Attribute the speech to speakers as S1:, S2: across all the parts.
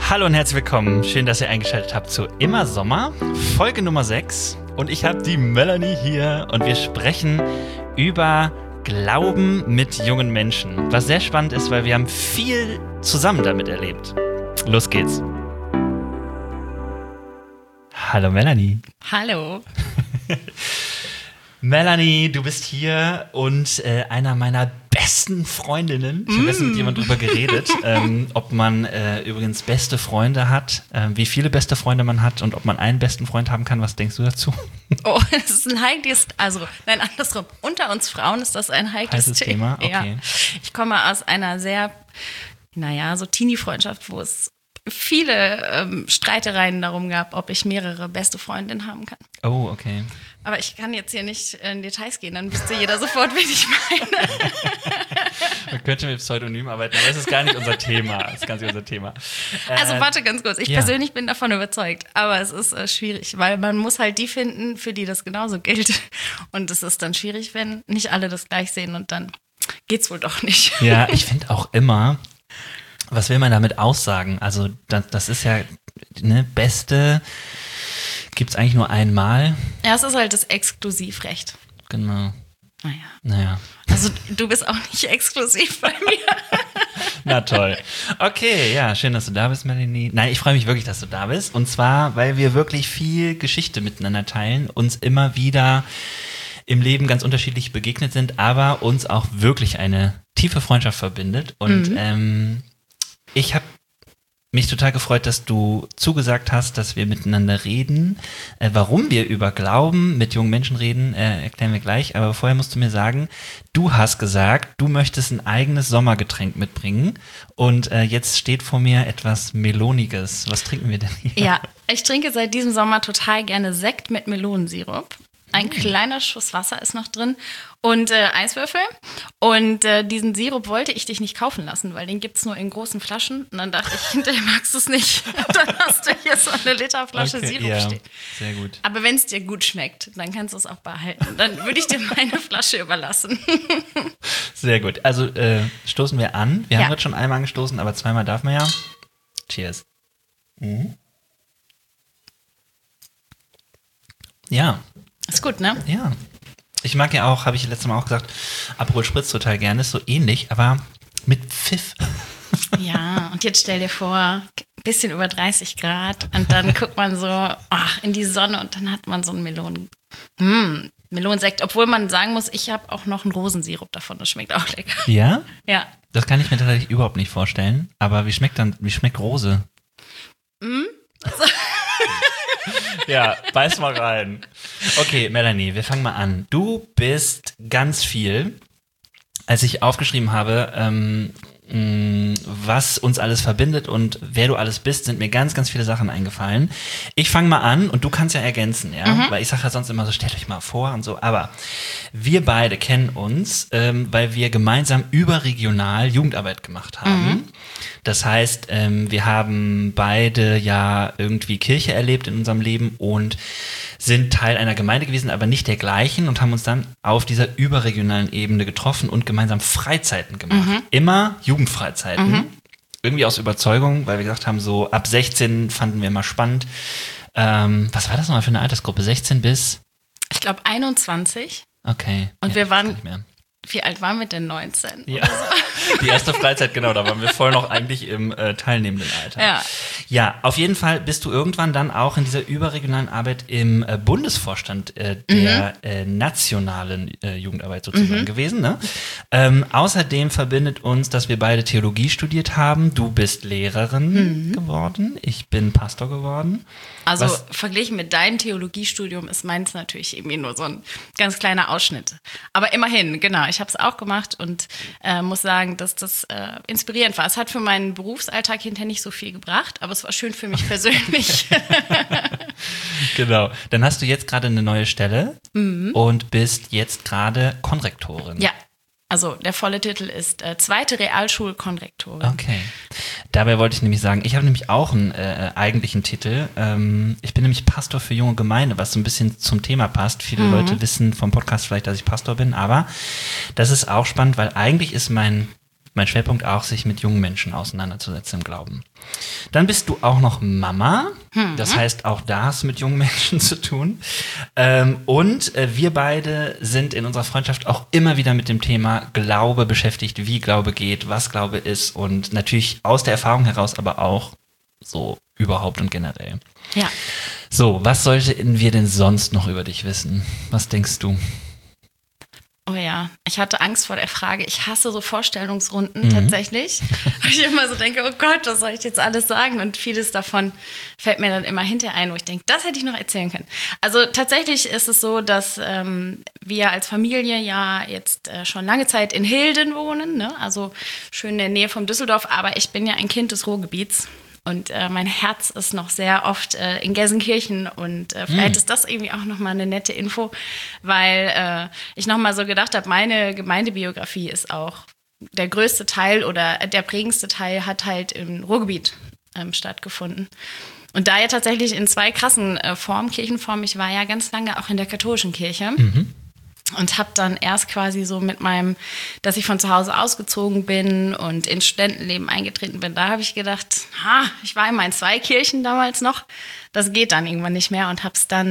S1: Hallo und herzlich willkommen. Schön, dass ihr eingeschaltet habt zu Immer Sommer, Folge Nummer 6. Und ich habe die Melanie hier und wir sprechen über Glauben mit jungen Menschen. Was sehr spannend ist, weil wir haben viel zusammen damit erlebt. Los geht's. Hallo Melanie.
S2: Hallo.
S1: Melanie, du bist hier und einer meiner besten Freundinnen. Ich habe gestern mit jemandem drüber geredet, ob man übrigens beste Freunde hat, wie viele beste Freunde man hat und ob man einen besten Freund haben kann. Was denkst du dazu?
S2: Oh, das ist ein heikles, andersrum. Unter uns Frauen ist das ein heikles
S1: Thema. Okay.
S2: Ja. Ich komme aus einer sehr, so Teenie-Freundschaft, wo es viele Streitereien darum gab, ob ich mehrere beste Freundinnen haben kann.
S1: Oh, okay.
S2: Aber ich kann jetzt hier nicht in Details gehen, dann wüsste jeder sofort, wen ich meine.
S1: Man könnte mit Pseudonym arbeiten, aber es ist gar nicht unser Thema.
S2: Also warte ganz kurz, ich persönlich bin davon überzeugt, aber es ist schwierig, weil man muss halt die finden, für die das genauso gilt. Und es ist dann schwierig, wenn nicht alle das gleich sehen und dann geht's wohl doch nicht.
S1: Ja, ich finde auch immer, was will man damit aussagen? Also das ist ja beste gibt's eigentlich nur einmal.
S2: Ja, es ist halt das Exklusivrecht.
S1: Genau.
S2: Naja. Also du bist auch nicht exklusiv bei mir.
S1: Na toll. Okay, ja, schön, dass du da bist, Melanie. Nein, ich freue mich wirklich, dass du da bist. Und zwar, weil wir wirklich viel Geschichte miteinander teilen, uns immer wieder im Leben ganz unterschiedlich begegnet sind, aber uns auch wirklich eine tiefe Freundschaft verbindet. Und ich habe mich total gefreut, dass du zugesagt hast, dass wir miteinander reden. Warum wir über Glauben mit jungen Menschen reden, erklären wir gleich. Aber vorher musst du mir sagen, du hast gesagt, du möchtest ein eigenes Sommergetränk mitbringen. Und jetzt steht vor mir etwas Meloniges. Was trinken wir denn hier?
S2: Ja, ich trinke seit diesem Sommer total gerne Sekt mit Melonensirup. Ein kleiner Schuss Wasser ist noch drin und Eiswürfel. Und diesen Sirup wollte ich dich nicht kaufen lassen, weil den gibt es nur in großen Flaschen. Und dann dachte ich, hinterher magst du es nicht. Und dann hast du hier so eine Literflasche Sirup stehen.
S1: Sehr gut.
S2: Aber wenn es dir gut schmeckt, dann kannst du es auch behalten. Dann würde ich dir meine Flasche überlassen.
S1: Sehr gut. Also stoßen wir an. Wir haben jetzt schon einmal angestoßen, aber zweimal darf man ja. Cheers. Ja.
S2: Ist gut, ne?
S1: Ja. Ich mag ja auch, habe ich letztes Mal auch gesagt, Aperol Spritz total gerne. Ist so ähnlich, aber mit Pfiff.
S2: Ja, und jetzt stell dir vor, ein bisschen über 30 Grad und dann guckt man so in die Sonne und dann hat man so einen Melonensekt. Obwohl man sagen muss, ich habe auch noch einen Rosensirup davon. Das schmeckt auch lecker.
S1: Ja?
S2: Ja.
S1: Das kann ich mir tatsächlich überhaupt nicht vorstellen. Aber wie schmeckt Rose? Ja, beiß mal rein. Okay, Melanie, wir fangen mal an. Du bist ganz viel, als ich aufgeschrieben habe, was uns alles verbindet und wer du alles bist, sind mir ganz, ganz viele Sachen eingefallen. Ich fange mal an und du kannst ja ergänzen, ja? Weil ich sage ja sonst immer so, stellt euch mal vor und so. Aber wir beide kennen uns, weil wir gemeinsam überregional Jugendarbeit gemacht haben. Das heißt, wir haben beide ja irgendwie Kirche erlebt in unserem Leben und sind Teil einer Gemeinde gewesen, aber nicht der gleichen und haben uns dann auf dieser überregionalen Ebene getroffen und gemeinsam Freizeiten gemacht. Immer Jugendfreizeiten. Irgendwie aus Überzeugung, weil wir gesagt haben, so ab 16 fanden wir immer spannend. Was war das nochmal für eine Altersgruppe? 16 bis?
S2: Ich glaube 21.
S1: Okay.
S2: Und wir waren, wie alt waren wir denn? 19?
S1: Ja, die erste Freizeit, genau, da waren wir voll noch eigentlich im teilnehmenden Alter. Ja, auf jeden Fall bist du irgendwann dann auch in dieser überregionalen Arbeit im Bundesvorstand der nationalen Jugendarbeit sozusagen gewesen. Ne? Außerdem verbindet uns, dass wir beide Theologie studiert haben. Du bist Lehrerin geworden, ich bin Pastor geworden.
S2: Also verglichen mit deinem Theologiestudium ist meins natürlich irgendwie nur so ein ganz kleiner Ausschnitt. Aber immerhin, genau, ich habe es auch gemacht und muss sagen, dass das inspirierend war. Es hat für meinen Berufsalltag hinterher nicht so viel gebracht, aber es war schön für mich persönlich.
S1: Genau. Dann hast du jetzt gerade eine neue Stelle und bist jetzt gerade Konrektorin.
S2: Ja. Also der volle Titel ist zweite Realschulkonrektorin.
S1: Okay. Dabei wollte ich nämlich sagen, ich habe nämlich auch einen eigentlichen Titel. Ich bin nämlich Pastor für junge Gemeinde, was so ein bisschen zum Thema passt. Viele Leute wissen vom Podcast vielleicht, dass ich Pastor bin, aber das ist auch spannend, weil eigentlich ist mein mein Schwerpunkt auch, sich mit jungen Menschen auseinanderzusetzen im Glauben. Dann bist du auch noch Mama. Das heißt, auch da hast du mit jungen Menschen zu tun. Und wir beide sind in unserer Freundschaft auch immer wieder mit dem Thema Glaube beschäftigt, wie Glaube geht, was Glaube ist und natürlich aus der Erfahrung heraus, aber auch so überhaupt und generell.
S2: Ja.
S1: So, was sollten wir denn sonst noch über dich wissen? Was denkst du?
S2: Oh ja, ich hatte Angst vor der Frage. Ich hasse so Vorstellungsrunden tatsächlich. Weil ich immer so denke, oh Gott, was soll ich jetzt alles sagen? Und vieles davon fällt mir dann immer hinterher ein, wo ich denke, das hätte ich noch erzählen können. Also tatsächlich ist es so, dass wir als Familie ja jetzt schon lange Zeit in Hilden wohnen, ne? Also schön in der Nähe von Düsseldorf, aber ich bin ja ein Kind des Ruhrgebiets. Und mein Herz ist noch sehr oft in Gelsenkirchen und vielleicht ist das irgendwie auch nochmal eine nette Info, weil ich nochmal so gedacht habe, meine Gemeindebiografie ist auch der größte Teil oder der prägendste Teil hat halt im Ruhrgebiet stattgefunden. Und da ja tatsächlich in zwei krassen Formen, Kirchenformen, ich war ja ganz lange auch in der katholischen Kirche. Und habe dann erst quasi so mit dass ich von zu Hause ausgezogen bin und ins Studentenleben eingetreten bin, da habe ich gedacht, ich war immer in zwei Kirchen damals noch, das geht dann irgendwann nicht mehr und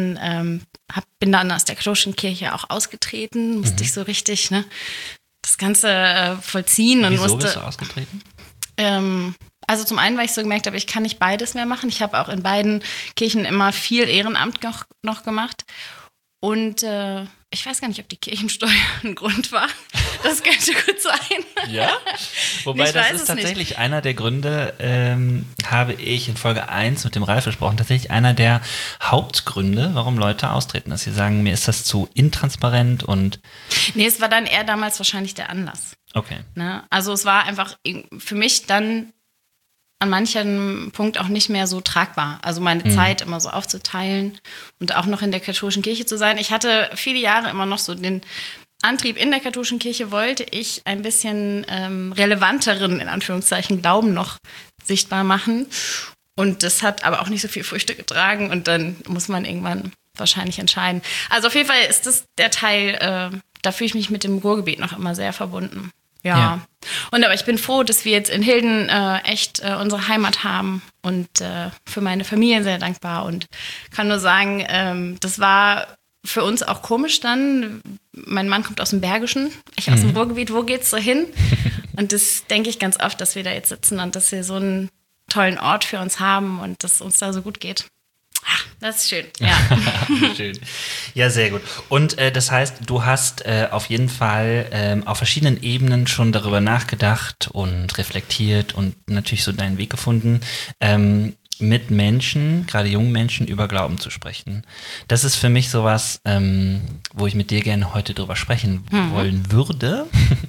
S2: bin dann aus der katholischen Kirche auch ausgetreten, musste ich so richtig das Ganze vollziehen. Und
S1: Wieso bist du ausgetreten?
S2: Also zum einen, weil ich so gemerkt habe, ich kann nicht beides mehr machen. Ich habe auch in beiden Kirchen immer viel Ehrenamt noch gemacht. Und ich weiß gar nicht, ob die Kirchensteuer ein Grund war. Das könnte gut sein.
S1: Ja? Wobei das ist tatsächlich einer der Gründe, habe ich in Folge 1 mit dem Ralf besprochen, tatsächlich einer der Hauptgründe, warum Leute austreten. Dass sie sagen, mir ist das zu intransparent und...
S2: Nee, es war dann eher damals wahrscheinlich der Anlass.
S1: Okay.
S2: Ne? Also es war einfach für mich dann an manchen Punkt auch nicht mehr so tragbar. Also meine Zeit immer so aufzuteilen und auch noch in der katholischen Kirche zu sein. Ich hatte viele Jahre immer noch so den Antrieb, in der katholischen Kirche wollte ich ein bisschen relevanteren, in Anführungszeichen, Glauben noch sichtbar machen. Und das hat aber auch nicht so viel Früchte getragen und dann muss man irgendwann wahrscheinlich entscheiden. Also auf jeden Fall ist das der Teil, da fühle ich mich mit dem Ruhrgebiet noch immer sehr verbunden. Ja. Aber ich bin froh, dass wir jetzt in Hilden echt unsere Heimat haben und für meine Familie sehr dankbar und kann nur sagen, das war für uns auch komisch dann. Mein Mann kommt aus dem Bergischen, ich aus dem Ruhrgebiet, wo geht's so hin? Und das denke ich ganz oft, dass wir da jetzt sitzen und dass wir so einen tollen Ort für uns haben und dass uns da so gut geht. Das ist schön, ja.
S1: Schön. Ja, sehr gut. Und das heißt, du hast auf jeden Fall auf verschiedenen Ebenen schon darüber nachgedacht und reflektiert und natürlich so deinen Weg gefunden, mit Menschen, gerade jungen Menschen, über Glauben zu sprechen. Das ist für mich sowas, wo ich mit dir gerne heute drüber sprechen wollen würde,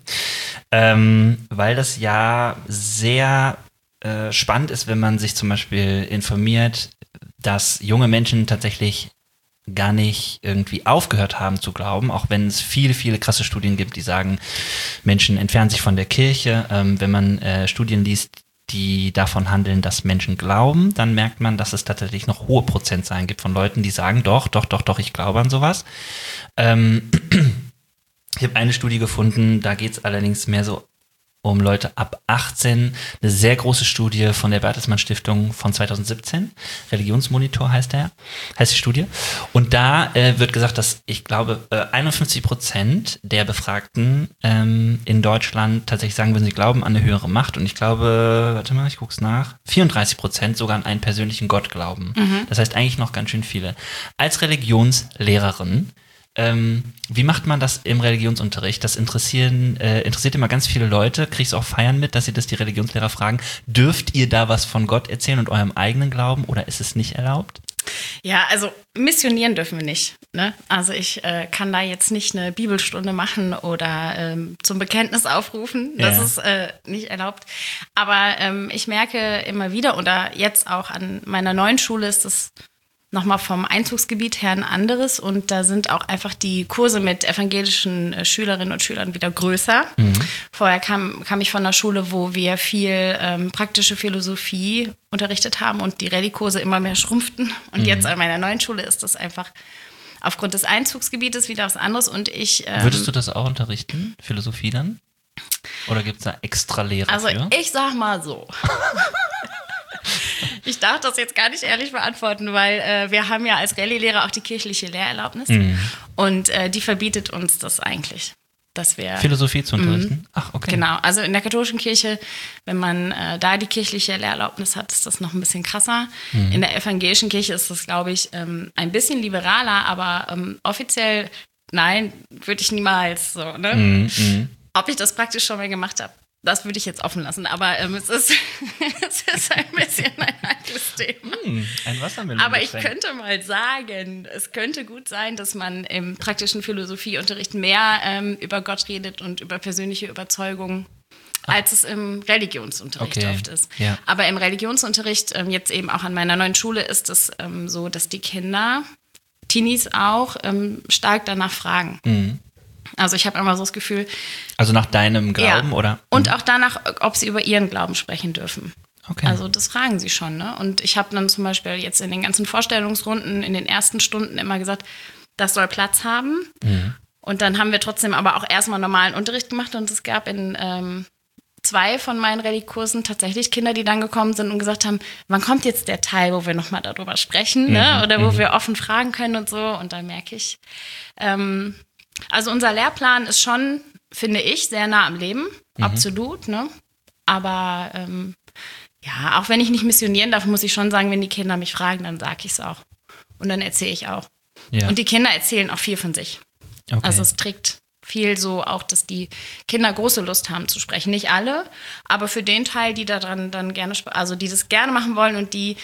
S1: weil das ja sehr spannend ist, wenn man sich zum Beispiel informiert, dass junge Menschen tatsächlich gar nicht irgendwie aufgehört haben zu glauben, auch wenn es viele, viele krasse Studien gibt, die sagen, Menschen entfernen sich von der Kirche. Wenn man Studien liest, die davon handeln, dass Menschen glauben, dann merkt man, dass es tatsächlich noch hohe Prozentzahlen gibt von Leuten, die sagen, doch, ich glaube an sowas. Ich habe eine Studie gefunden, da geht es allerdings mehr so um Leute ab 18, eine sehr große Studie von der Bertelsmann Stiftung von 2017, Religionsmonitor heißt die Studie. Und da wird gesagt, dass ich glaube 51% der Befragten in Deutschland tatsächlich sagen würden, sie glauben an eine höhere Macht. Und ich glaube, warte mal, ich guck's nach, 34% sogar an einen persönlichen Gott glauben. Das heißt eigentlich noch ganz schön viele. Als Religionslehrerin, wie macht man das im Religionsunterricht? Das interessiert immer ganz viele Leute. Kriegst du auch Feiern mit, dass sie das die Religionslehrer fragen? Dürft ihr da was von Gott erzählen und eurem eigenen Glauben oder ist es nicht erlaubt?
S2: Ja, also missionieren dürfen wir nicht. Ne? Also ich kann da jetzt nicht eine Bibelstunde machen oder zum Bekenntnis aufrufen. Das ist nicht erlaubt. Aber ich merke immer wieder oder jetzt auch an meiner neuen Schule ist das nochmal vom Einzugsgebiet her ein anderes und da sind auch einfach die Kurse mit evangelischen Schülerinnen und Schülern wieder größer. Vorher kam ich von einer Schule, wo wir viel praktische Philosophie unterrichtet haben und die Rallye-Kurse immer mehr schrumpften und jetzt an meiner neuen Schule ist das einfach aufgrund des Einzugsgebietes wieder was anderes und ich...
S1: Würdest du das auch unterrichten, Philosophie dann? Oder gibt es da extra Lehrer
S2: Also
S1: für?
S2: ich sag mal so. Ich darf das jetzt gar nicht ehrlich beantworten, weil wir haben ja als Rallye-Lehrer auch die kirchliche Lehrerlaubnis und die verbietet uns das eigentlich, dass wir
S1: Philosophie zu unterrichten? Ach, okay.
S2: Genau, also in der katholischen Kirche, wenn man da die kirchliche Lehrerlaubnis hat, ist das noch ein bisschen krasser. In der evangelischen Kirche ist das, glaube ich, ein bisschen liberaler, aber offiziell, nein, würde ich niemals so, ne? Ob ich das praktisch schon mal gemacht habe, das würde ich jetzt offen lassen, aber es ist ein bisschen ein heikles Thema.
S1: Ein Wassermelon.
S2: Aber ich könnte mal sagen, es könnte gut sein, dass man im praktischen Philosophieunterricht mehr über Gott redet und über persönliche Überzeugungen, als es im Religionsunterricht oft ist.
S1: Ja.
S2: Aber im Religionsunterricht, jetzt eben auch an meiner neuen Schule, ist es so, dass die Kinder, Teenies auch, stark danach fragen. Also ich habe immer so das Gefühl.
S1: Also nach deinem Glauben, oder?
S2: Und auch danach, ob sie über ihren Glauben sprechen dürfen.
S1: Okay.
S2: Also das fragen sie schon, ne? Und ich habe dann zum Beispiel jetzt in den ganzen Vorstellungsrunden in den ersten Stunden immer gesagt, das soll Platz haben. Und dann haben wir trotzdem aber auch erstmal normalen Unterricht gemacht und es gab in 2 von meinen Rallye-Kursen tatsächlich Kinder, die dann gekommen sind und gesagt haben, wann kommt jetzt der Teil, wo wir nochmal darüber sprechen, ne? Oder wo wir offen fragen können und so. Und dann merke ich, also unser Lehrplan ist schon, finde ich, sehr nah am Leben, absolut, ne? Aber ja, auch wenn ich nicht missionieren darf, muss ich schon sagen, wenn die Kinder mich fragen, dann sage ich es auch. Und dann erzähle ich auch.
S1: Ja.
S2: Und die Kinder erzählen auch viel von sich.
S1: Okay.
S2: Also es trägt viel so auch, dass die Kinder große Lust haben zu sprechen. Nicht alle, aber für den Teil, die daran dann gerne, also die das gerne machen wollen und die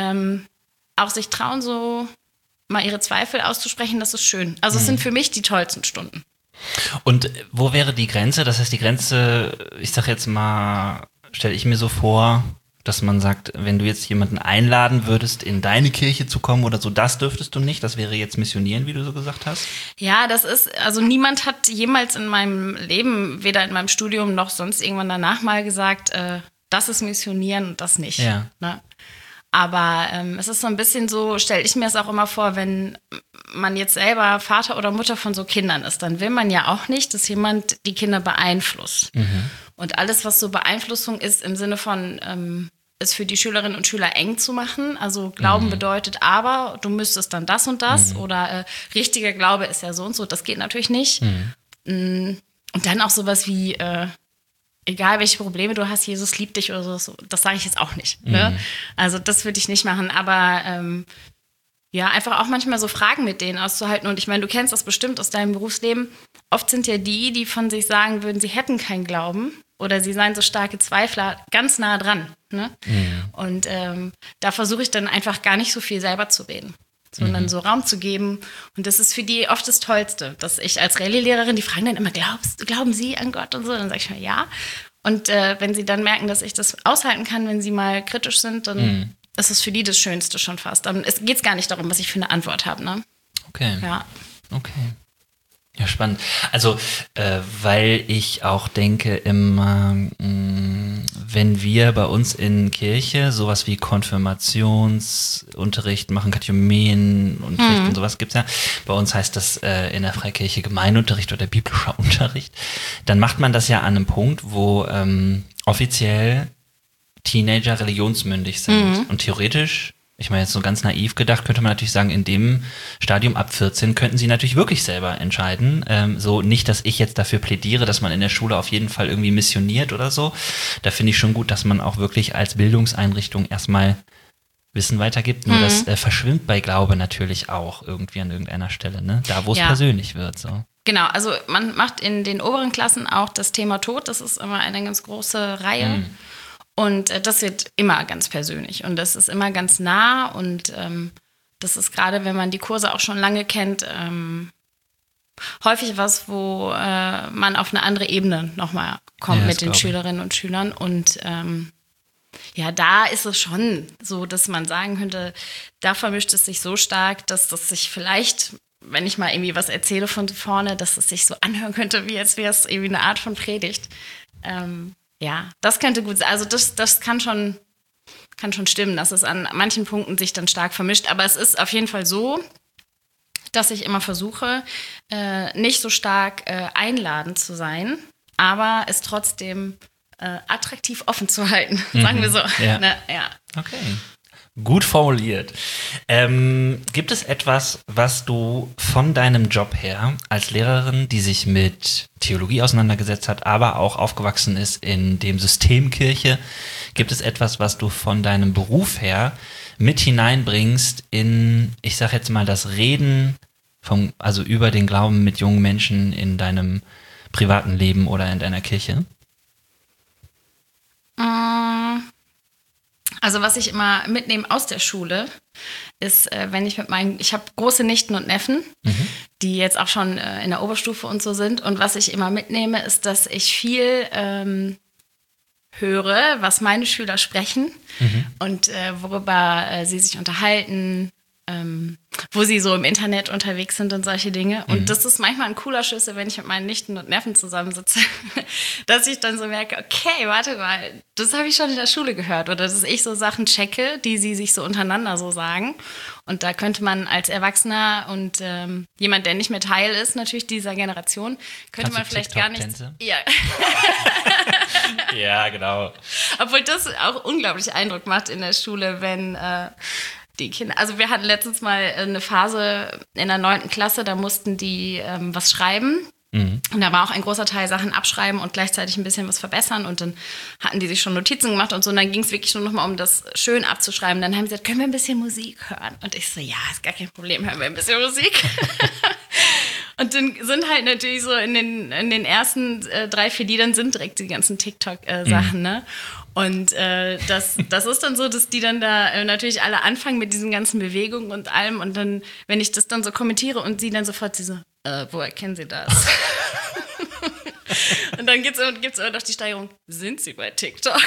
S2: auch sich trauen, so mal ihre Zweifel auszusprechen, das ist schön. Also es sind für mich die tollsten Stunden.
S1: Und wo wäre die Grenze? Das heißt, die Grenze, ich sag jetzt mal, stelle ich mir so vor, dass man sagt, wenn du jetzt jemanden einladen würdest, in deine Kirche zu kommen oder so, das dürftest du nicht. Das wäre jetzt missionieren, wie du so gesagt hast.
S2: Ja, das ist, also niemand hat jemals in meinem Leben, weder in meinem Studium noch sonst irgendwann danach mal gesagt, das ist missionieren und das nicht.
S1: Ja.
S2: Ne? Aber es ist so ein bisschen so, stelle ich mir es auch immer vor, wenn man jetzt selber Vater oder Mutter von so Kindern ist, dann will man ja auch nicht, dass jemand die Kinder beeinflusst. Und alles, was so Beeinflussung ist, im Sinne von es für die Schülerinnen und Schüler eng zu machen. Also Glauben bedeutet aber, du müsstest dann das und das oder richtiger Glaube ist ja so und so. Das geht natürlich nicht. Und dann auch sowas wie egal welche Probleme du hast, Jesus liebt dich oder so, das sage ich jetzt auch nicht. Ne? Also das würde ich nicht machen, aber ja, einfach auch manchmal so Fragen mit denen auszuhalten. Und ich meine, du kennst das bestimmt aus deinem Berufsleben. Oft sind ja die von sich sagen würden, sie hätten keinen Glauben oder sie seien so starke Zweifler, ganz nah dran. Ne? Und da versuche ich dann einfach gar nicht so viel selber zu reden, sondern so Raum zu geben. Und das ist für die oft das Tollste, dass ich als Rallye-Lehrerin, die fragen dann immer, glauben Sie an Gott und so? Dann sage ich mal, ja. Und wenn sie dann merken, dass ich das aushalten kann, wenn sie mal kritisch sind, dann ist es für die das Schönste schon fast. Dann geht es gar nicht darum, was ich für eine Antwort habe. Ne?
S1: Okay.
S2: Ja.
S1: Okay. Ja, spannend. Also, weil ich auch denke, immer, wenn wir bei uns in Kirche sowas wie Konfirmationsunterricht machen, Katechumenenunterricht und sowas gibt's ja. Bei uns heißt das in der Freikirche Gemeindeunterricht oder biblischer Unterricht. Dann macht man das ja an einem Punkt, wo offiziell Teenager religionsmündig sind. Und theoretisch, ich meine jetzt so ganz naiv gedacht, könnte man natürlich sagen, in dem Stadium ab 14 könnten sie natürlich wirklich selber entscheiden. So nicht, dass ich jetzt dafür plädiere, dass man in der Schule auf jeden Fall irgendwie missioniert oder so. Da finde ich schon gut, dass man auch wirklich als Bildungseinrichtung erstmal Wissen weitergibt. Nur das verschwimmt bei Glaube natürlich auch irgendwie an irgendeiner Stelle, ne? Da, wo es persönlich wird. So.
S2: Genau, also man macht in den oberen Klassen auch das Thema Tod. Das ist immer eine ganz große Reihe. Und das wird immer ganz persönlich und das ist immer ganz nah und das ist gerade, wenn man die Kurse auch schon lange kennt, häufig was, wo man auf eine andere Ebene nochmal kommt mit den Schülerinnen und Schülern und ja, da ist es schon so, dass man sagen könnte, da vermischt es sich so stark, dass das sich vielleicht, wenn ich mal irgendwie was erzähle von vorne, dass es sich so anhören könnte, wie als wäre es irgendwie eine Art von Predigt. Ja, das könnte gut sein. Also das kann schon stimmen, dass es an manchen Punkten sich dann stark vermischt. Aber es ist auf jeden Fall so, dass ich immer versuche, nicht so stark einladend zu sein, aber es trotzdem attraktiv offen zu halten, sagen wir so.
S1: Ja.
S2: Ne? Ja.
S1: Okay. Gut formuliert. Gibt es etwas, was du von deinem Job her als Lehrerin, die sich mit Theologie auseinandergesetzt hat, aber auch aufgewachsen ist in dem System Kirche, gibt es etwas, was du von deinem Beruf her mit hineinbringst in, ich sag jetzt mal, das Reden also über den Glauben mit jungen Menschen in deinem privaten Leben oder in deiner Kirche?
S2: Also was ich immer mitnehme aus der Schule, ist, wenn ich ich habe große Nichten und Neffen, die jetzt auch schon in der Oberstufe und so sind. Und was ich immer mitnehme, ist, dass ich viel höre, was meine Schüler sprechen und worüber sie sich unterhalten, wo sie so im Internet unterwegs sind und solche Dinge. Und das ist manchmal ein cooler Schlüssel, wenn ich mit meinen Nichten und Neffen zusammensitze, dass ich dann so merke, okay, warte mal, das habe ich schon in der Schule gehört. Oder dass ich so Sachen checke, die sie sich so untereinander so sagen. Und da könnte man als Erwachsener und jemand, der nicht mehr Teil ist, natürlich dieser Generation, könnte man vielleicht gar nicht... Ja.
S1: Ja, genau.
S2: Obwohl das auch unglaublich Eindruck macht in der Schule, wenn... die Kinder, also wir hatten letztens mal eine Phase in der 9. Klasse, da mussten die was schreiben. Und da war auch ein großer Teil Sachen abschreiben und gleichzeitig ein bisschen was verbessern. Und dann hatten die sich schon Notizen gemacht und so. Und dann ging es wirklich nur noch mal um das schön abzuschreiben. Dann haben sie gesagt, können wir ein bisschen Musik hören? Und ich so, ja, ist gar kein Problem, hören wir ein bisschen Musik. Und dann sind halt natürlich so in den ersten 3, 4 Liedern sind direkt die ganzen TikTok-Sachen, ne? Und das ist dann so, dass die dann da natürlich alle anfangen mit diesen ganzen Bewegungen und allem. Und dann, wenn ich das dann so kommentiere und sie dann sofort so, woher kennen Sie das? Und dann gibt's immer noch die Steigerung, sind Sie bei TikTok?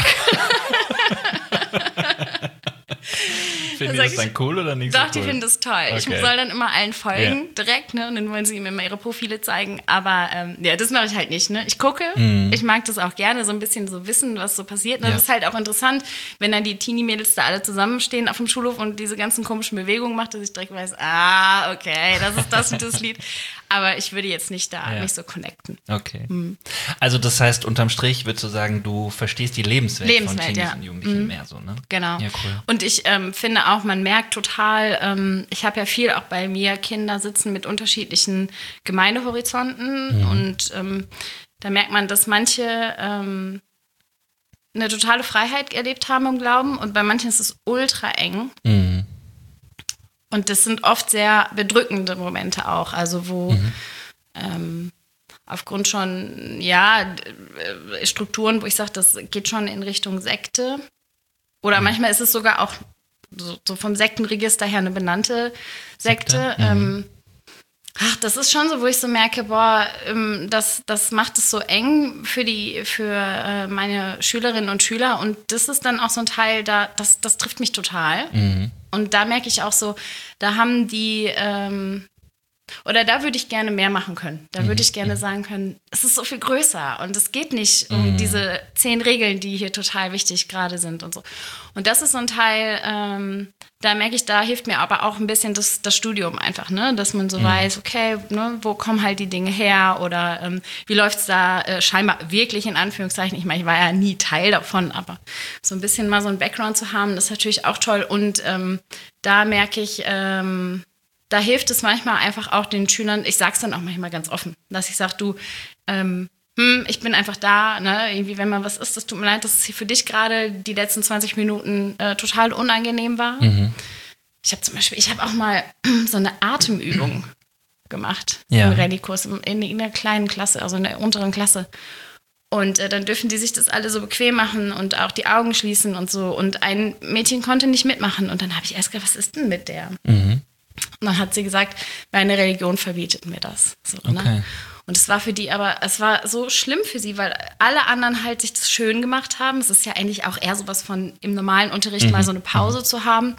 S1: Finden die das dann cool oder nicht so cool?
S2: Doch, die finden das toll. Okay. Ich soll dann immer allen folgen, direkt, ne? Und dann wollen sie ihm immer ihre Profile zeigen. Aber ja, das mache ich halt nicht, ne? Ich gucke, ich mag das auch gerne, so ein bisschen so wissen, was so passiert. Und das ist halt auch interessant, wenn dann die Teenie-Mädels da alle zusammenstehen auf dem Schulhof und diese ganzen komischen Bewegungen macht, dass ich direkt weiß, okay, das ist das und das Lied. Aber ich würde jetzt nicht da mich so connecten.
S1: Okay. Also das heißt, unterm Strich würdest du sagen, du verstehst die Lebenswelt von Teenies und Jugendlichen mehr so, ne?
S2: Genau.
S1: Ja, cool.
S2: Und ich finde auch, man merkt total, ich habe ja viel auch bei mir Kinder sitzen mit unterschiedlichen Gemeindehorizonten und da merkt man, dass manche eine totale Freiheit erlebt haben im Glauben und bei manchen ist es ultra eng. Und das sind oft sehr bedrückende Momente auch, also wo aufgrund schon, Strukturen, wo ich sage, das geht schon in Richtung Sekte. Oder manchmal ist es sogar auch so vom Sektenregister her eine benannte Sekte. Das ist schon so, wo ich so merke, das macht es so eng für meine Schülerinnen und Schüler. Und das ist dann auch so ein Teil, das trifft mich total. Und da merke ich auch so, da haben die... Oder da würde ich gerne mehr machen können. Da würde ich gerne sagen können, es ist so viel größer und es geht nicht um diese 10 Regeln, die hier total wichtig gerade sind und so. Und das ist so ein Teil, da merke ich, da hilft mir aber auch ein bisschen das Studium einfach, ne? Dass man so weiß, okay, ne, wo kommen halt die Dinge her oder wie läuft's da scheinbar wirklich in Anführungszeichen. Ich meine, ich war ja nie Teil davon, aber so ein bisschen mal so ein Background zu haben, das ist natürlich auch toll. Und da merke ich, da hilft es manchmal einfach auch den Schülern, ich sag's dann auch manchmal ganz offen, dass ich sage, du, ich bin einfach da, ne, irgendwie, wenn mal was ist, das tut mir leid, dass es hier für dich gerade die letzten 20 Minuten total unangenehm war. Ich habe auch mal so eine Atemübung gemacht im Rallye-Kurs in einer kleinen Klasse, also in der unteren Klasse. Und dann dürfen die sich das alle so bequem machen und auch die Augen schließen und so. Und ein Mädchen konnte nicht mitmachen. Und dann habe ich erst gedacht, was ist denn mit der? Und dann hat sie gesagt, meine Religion verbietet mir das. So, ne? Und es war für die aber, es war so schlimm für sie, weil alle anderen halt sich das schön gemacht haben. Es ist ja eigentlich auch eher sowas von im normalen Unterricht mal so eine Pause zu haben.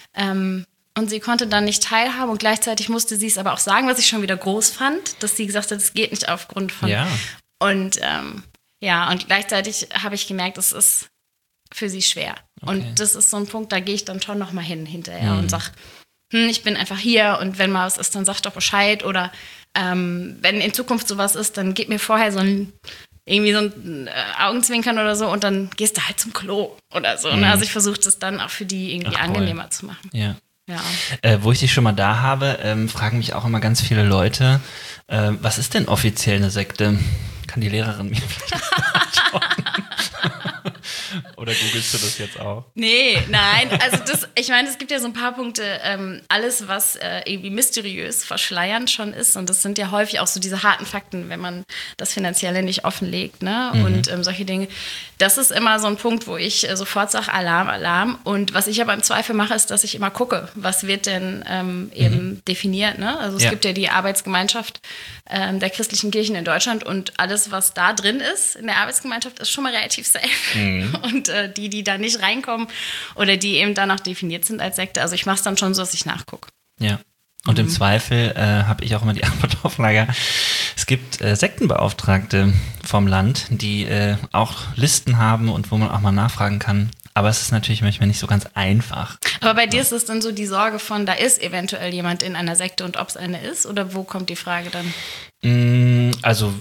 S2: Und sie konnte dann nicht teilhaben und gleichzeitig musste sie es aber auch sagen, was ich schon wieder groß fand, dass sie gesagt hat, das geht nicht aufgrund von... Und und gleichzeitig habe ich gemerkt, es ist für sie schwer. Und das ist so ein Punkt, da gehe ich dann schon nochmal hinterher und sage, ich bin einfach hier und wenn mal was ist, dann sag doch Bescheid oder wenn in Zukunft sowas ist, dann gib mir vorher so ein irgendwie so ein Augenzwinkern oder so und dann gehst du halt zum Klo oder so. Ne? Also ich versuche das dann auch für die irgendwie angenehmer zu machen.
S1: Ja.
S2: Ja.
S1: Wo ich dich schon mal da habe, fragen mich auch immer ganz viele Leute, was ist denn offiziell eine Sekte? Kann die Lehrerin mir vielleicht antworten? Oder googelst du das jetzt auch?
S2: Nee, nein, also ich meine, es gibt ja so ein paar Punkte, alles, was irgendwie mysteriös, verschleiernd schon ist, und das sind ja häufig auch so diese harten Fakten, wenn man das Finanzielle nicht offenlegt, ne, und solche Dinge. Das ist immer so ein Punkt, wo ich sofort sage, Alarm. Und was ich aber im Zweifel mache, ist, dass ich immer gucke, was wird denn eben definiert, ne? Also es gibt ja die Arbeitsgemeinschaft der christlichen Kirchen in Deutschland, und alles, was da drin ist in der Arbeitsgemeinschaft, ist schon mal relativ safe. Und die da nicht reinkommen oder die eben danach definiert sind als Sekte, also ich mache es dann schon so, dass ich nachgucke.
S1: Ja. Und im Zweifel habe ich auch immer die Antwort auf Lager. Es gibt Sektenbeauftragte vom Land, die auch Listen haben und wo man auch mal nachfragen kann. Aber es ist natürlich manchmal nicht so ganz einfach.
S2: Aber bei dir ist es dann so die Sorge von, da ist eventuell jemand in einer Sekte und ob es eine ist? Oder wo kommt die Frage dann?
S1: Also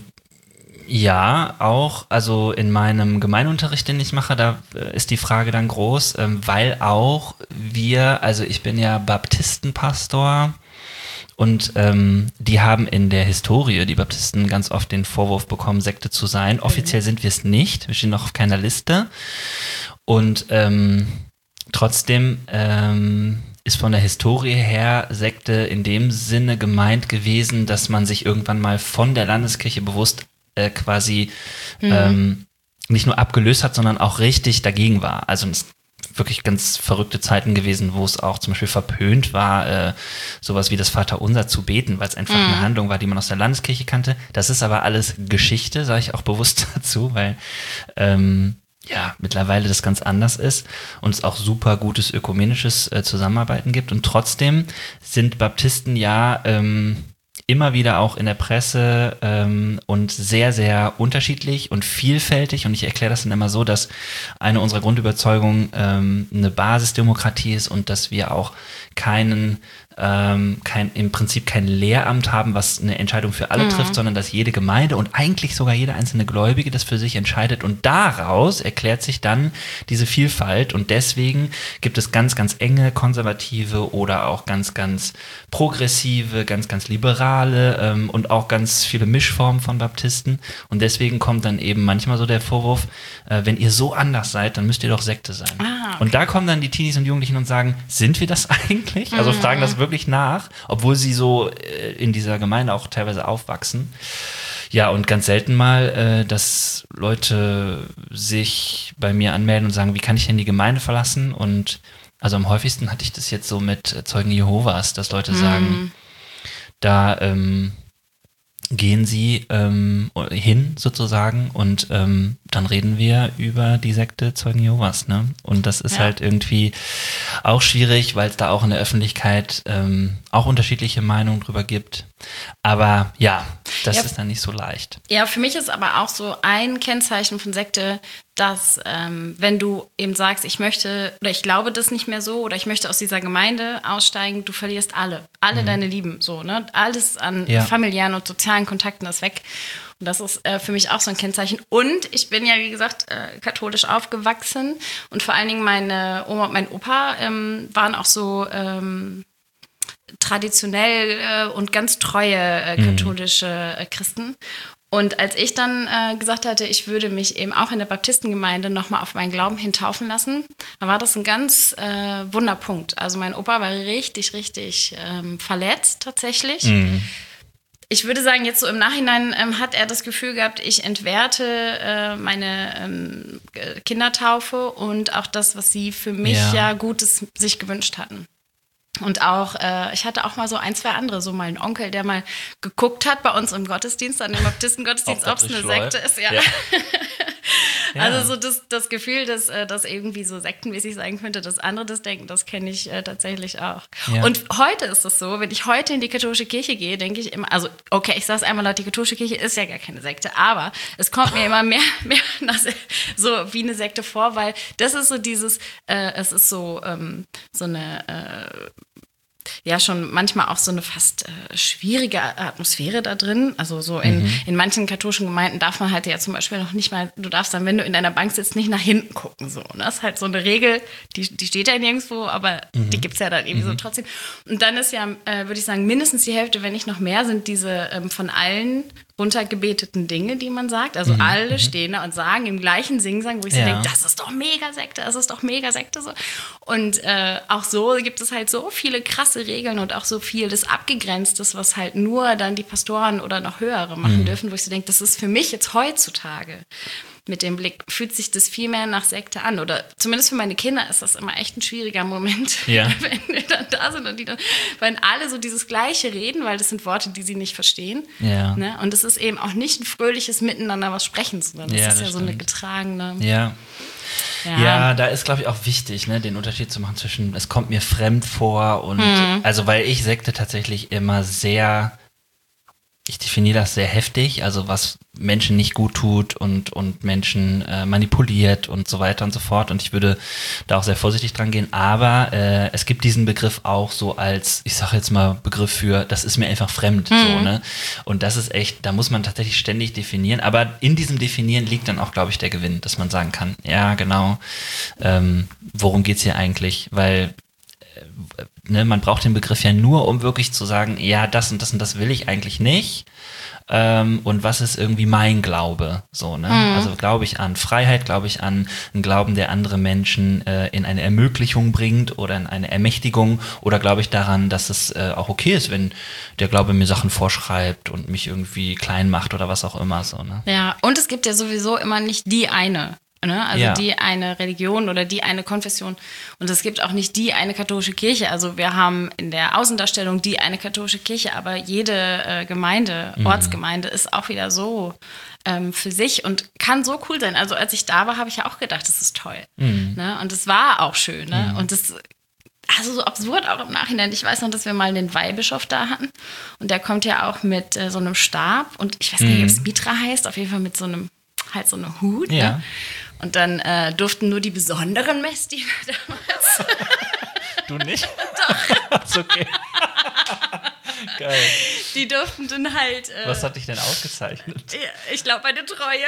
S1: ja, auch. Also in meinem Gemeinunterricht, den ich mache, da ist die Frage dann groß, weil auch also ich bin ja Baptistenpastor. Und die haben in der Historie, die Baptisten, ganz oft den Vorwurf bekommen, Sekte zu sein. Offiziell sind wir es nicht. Wir stehen noch auf keiner Liste. Und trotzdem ist von der Historie her Sekte in dem Sinne gemeint gewesen, dass man sich irgendwann mal von der Landeskirche bewusst quasi nicht nur abgelöst hat, sondern auch richtig dagegen war. Also es wirklich ganz verrückte Zeiten gewesen, wo es auch zum Beispiel verpönt war, sowas wie das Vaterunser zu beten, weil es einfach eine Handlung war, die man aus der Landeskirche kannte. Das ist aber alles Geschichte, sage ich auch bewusst dazu, weil mittlerweile das ganz anders ist und es auch super gutes ökumenisches Zusammenarbeiten gibt. Und trotzdem sind Baptisten immer wieder auch in der Presse und sehr, sehr unterschiedlich und vielfältig. Und ich erkläre das dann immer so, dass eine unserer Grundüberzeugungen eine Basisdemokratie ist und dass wir auch im Prinzip kein Lehramt haben, was eine Entscheidung für alle trifft, sondern dass jede Gemeinde und eigentlich sogar jeder einzelne Gläubige das für sich entscheidet. Und daraus erklärt sich dann diese Vielfalt. Und deswegen gibt es ganz, ganz enge konservative oder auch ganz, ganz progressive, ganz, ganz liberale und auch ganz viele Mischformen von Baptisten. Und deswegen kommt dann eben manchmal so der Vorwurf, wenn ihr so anders seid, dann müsst ihr doch Sekte sein.
S2: Okay.
S1: Und da kommen dann die Teenies und Jugendlichen und sagen, sind wir das eigentlich? Also fragen das wirklich nach, obwohl sie so in dieser Gemeinde auch teilweise aufwachsen. Ja, und ganz selten mal, dass Leute sich bei mir anmelden und sagen, wie kann ich denn die Gemeinde verlassen? Und also am häufigsten hatte ich das jetzt so mit Zeugen Jehovas, dass Leute sagen, da gehen sie hin sozusagen und dann reden wir über die Sekte Zeugen Jehovas, ne? Und das ist halt irgendwie auch schwierig, weil es da auch in der Öffentlichkeit auch unterschiedliche Meinungen drüber gibt. Aber das ist dann nicht so leicht.
S2: Ja, für mich ist aber auch so ein Kennzeichen von Sekte, dass wenn du eben sagst, ich möchte oder ich glaube das nicht mehr so oder ich möchte aus dieser Gemeinde aussteigen, du verlierst alle deine Lieben, so, ne? Alles an familiären und sozialen Kontakten ist weg. Und das ist für mich auch so ein Kennzeichen. Und ich bin ja, wie gesagt, katholisch aufgewachsen und vor allen Dingen meine Oma und mein Opa waren auch so traditionell und ganz treue katholische Christen. Und als ich dann gesagt hatte, ich würde mich eben auch in der Baptistengemeinde nochmal auf meinen Glauben hin taufen lassen, dann war das ein ganz Wunderpunkt. Also mein Opa war richtig, richtig verletzt tatsächlich. Ich würde sagen, jetzt so im Nachhinein hat er das Gefühl gehabt, ich entwerte meine Kindertaufe und auch das, was sie für mich Gutes sich gewünscht hatten. Und auch, ich hatte auch mal so ein, zwei andere, so mal einen Onkel, der mal geguckt hat bei uns im Gottesdienst, an dem Baptistengottesdienst, ob es eine Sekte ist. Ja. Also so das Gefühl, dass das irgendwie so sektenmäßig sein könnte, dass andere das denken, das kenne ich tatsächlich auch. Ja. Und heute ist es so, wenn ich heute in die katholische Kirche gehe, denke ich immer, also okay, ich sage es einmal laut, die katholische Kirche ist ja gar keine Sekte, aber es kommt mir immer mehr so wie eine Sekte vor, weil das ist so dieses, es ist so eine ja schon manchmal auch so eine fast schwierige Atmosphäre da drin. Also so in manchen katholischen Gemeinden darf man halt ja zum Beispiel noch nicht mal, du darfst dann, wenn du in deiner Bank sitzt, nicht nach hinten gucken. So. Und das ist halt so eine Regel, die steht ja nirgendwo, aber die gibt es ja dann irgendwie so trotzdem. Und dann ist ja, würde ich sagen, mindestens die Hälfte, wenn nicht noch mehr, sind diese von allen runtergebeteten Dinge, die man sagt. Also alle stehen da und sagen im gleichen Singsang, wo ich so denke, das ist doch Mega-Sekte, das ist doch Mega-Sekte. So. Und auch so gibt es halt so viele krasse Regeln und auch so vieles Abgegrenztes, was halt nur dann die Pastoren oder noch Höhere machen dürfen, wo ich so denke, das ist für mich jetzt heutzutage mit dem Blick, fühlt sich das viel mehr nach Sekte an. Oder zumindest für meine Kinder ist das immer echt ein schwieriger Moment, wenn wir dann da sind und die dann, weil alle so dieses Gleiche reden, weil das sind Worte, die sie nicht verstehen.
S1: Ja.
S2: Ne? Und es ist eben auch nicht ein fröhliches Miteinander was sprechen, sondern das ist ja so eine getragene...
S1: Ja, da ist, glaube ich, auch wichtig, ne, den Unterschied zu machen zwischen, es kommt mir fremd vor und, also weil ich Sekte tatsächlich immer sehr, ich definiere das sehr heftig, also was Menschen nicht gut tut und Menschen manipuliert und so weiter und so fort. Und ich würde da auch sehr vorsichtig dran gehen. Aber es gibt diesen Begriff auch so als, ich sage jetzt mal Begriff für, das ist mir einfach fremd. So, ne? Und das ist echt, da muss man tatsächlich ständig definieren. Aber in diesem Definieren liegt dann auch, glaube ich, der Gewinn, dass man sagen kann, ja genau, worum geht's hier eigentlich? Weil man braucht den Begriff ja nur, um wirklich zu sagen, ja, das und das und das will ich eigentlich nicht. Und was ist irgendwie mein Glaube? So, ne? Also glaube ich an Freiheit, glaube ich an einen Glauben, der andere Menschen in eine Ermöglichung bringt oder in eine Ermächtigung, oder glaube ich daran, dass es auch okay ist, wenn der Glaube mir Sachen vorschreibt und mich irgendwie klein macht oder was auch immer. So, ne?
S2: Ja, und es gibt ja sowieso immer nicht die eine. Ne? Also die eine Religion oder die eine Konfession. Und es gibt auch nicht die eine katholische Kirche. Also wir haben in der Außendarstellung die eine katholische Kirche, aber jede Gemeinde, Ortsgemeinde ist auch wieder so für sich und kann so cool sein. Also als ich da war, habe ich ja auch gedacht, das ist toll. Ne? Und es war auch schön. Ne? Und das, also so absurd auch im Nachhinein. Ich weiß noch, dass wir mal den Weihbischof da hatten. Und der kommt ja auch mit so einem Stab. Und ich weiß gar nicht, ob es Mitra heißt. Auf jeden Fall mit so einem, halt so einem Hut.
S1: Ja.
S2: Ne? Und dann durften nur die besonderen Messdiener damals.
S1: Du nicht?
S2: Doch.
S1: Ist okay. Geil.
S2: Die durften dann halt...
S1: Was hat dich denn ausgezeichnet?
S2: Ich glaube, meine Treue.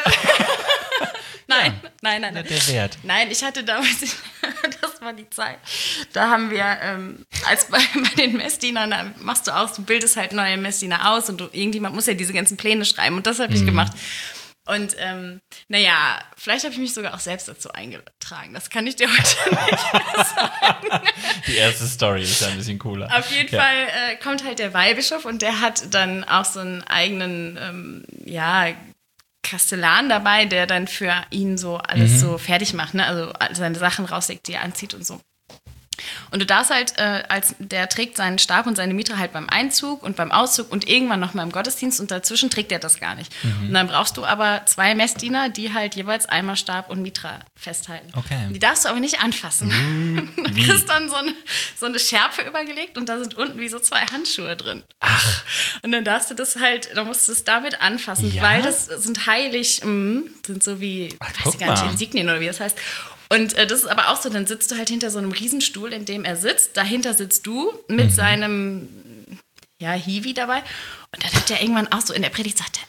S2: Nein.
S1: Der Wert.
S2: Nein, ich hatte damals, das war die Zeit, da haben wir, als bei den Messdienern, da machst du auch, du bildest halt neue Messdiener aus und irgendjemand muss ja diese ganzen Pläne schreiben und das habe ich gemacht. Und naja, vielleicht habe ich mich sogar auch selbst dazu eingetragen. Das kann ich dir heute nicht mehr sagen.
S1: Die erste Story ist ja ein bisschen cooler.
S2: Auf jeden Fall kommt halt der Weihbischof und der hat dann auch so einen eigenen, Kastellan dabei, der dann für ihn so alles so fertig macht, ne? Also seine Sachen rauslegt, die er anzieht und so. Und du darfst halt, der trägt seinen Stab und seine Mitra halt beim Einzug und beim Auszug und irgendwann nochmal im Gottesdienst und dazwischen trägt er das gar nicht. Und dann brauchst du aber 2 Messdiener, die halt jeweils einmal Stab und Mitra festhalten.
S1: Okay.
S2: Die darfst du aber nicht anfassen. Du kriegst dann so eine Schärpe übergelegt und da sind unten wie so 2 Handschuhe drin.
S1: Ach.
S2: Und dann darfst du das halt, dann musst du es damit anfassen, weil das sind heilig, sind so wie, weiß ich gar nicht, Insignien oder wie das heißt. Und das ist aber auch so, dann sitzt du halt hinter so einem Riesenstuhl, in dem er sitzt. Dahinter sitzt du mit seinem, Hiwi dabei. Und dann hat er irgendwann auch so in der Predigt gesagt,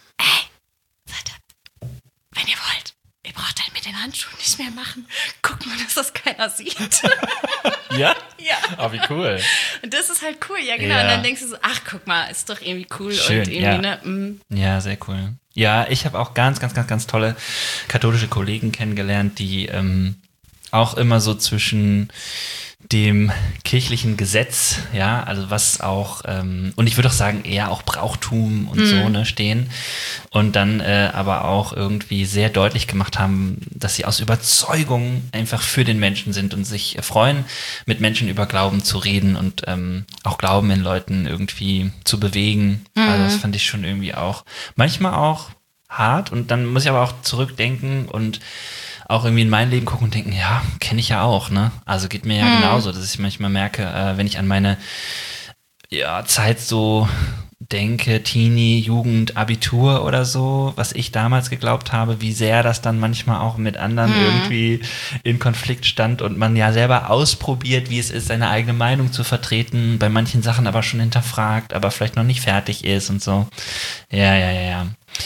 S2: wenn ihr wollt, ihr braucht halt mit den Handschuhen nicht mehr machen. Guck mal, dass das keiner sieht.
S1: Ja?
S2: Ja.
S1: Oh, wie cool.
S2: Und das ist halt cool, ja genau.
S1: Ja.
S2: Und dann denkst du so, ach, guck mal, ist doch irgendwie cool.
S1: Schön,
S2: und irgendwie, ne?
S1: Ja, sehr cool. Ja, ich habe auch ganz, ganz, ganz, ganz tolle katholische Kollegen kennengelernt, die auch immer so zwischen dem kirchlichen Gesetz, ja, also was auch, und ich würde auch sagen, eher auch Brauchtum und so, ne, stehen. Und dann aber auch irgendwie sehr deutlich gemacht haben, dass sie aus Überzeugung einfach für den Menschen sind und sich freuen, mit Menschen über Glauben zu reden und auch Glauben in Leuten irgendwie zu bewegen. Also das fand ich schon irgendwie auch, manchmal auch hart. Und dann muss ich aber auch zurückdenken und auch irgendwie in mein Leben gucken und denken, ja, kenne ich ja auch, ne? Also geht mir ja genauso, dass ich manchmal merke, wenn ich an meine Zeit so denke, Teenie, Jugend, Abitur oder so, was ich damals geglaubt habe, wie sehr das dann manchmal auch mit anderen irgendwie in Konflikt stand und man ja selber ausprobiert, wie es ist, seine eigene Meinung zu vertreten, bei manchen Sachen aber schon hinterfragt, aber vielleicht noch nicht fertig ist und so. Ja.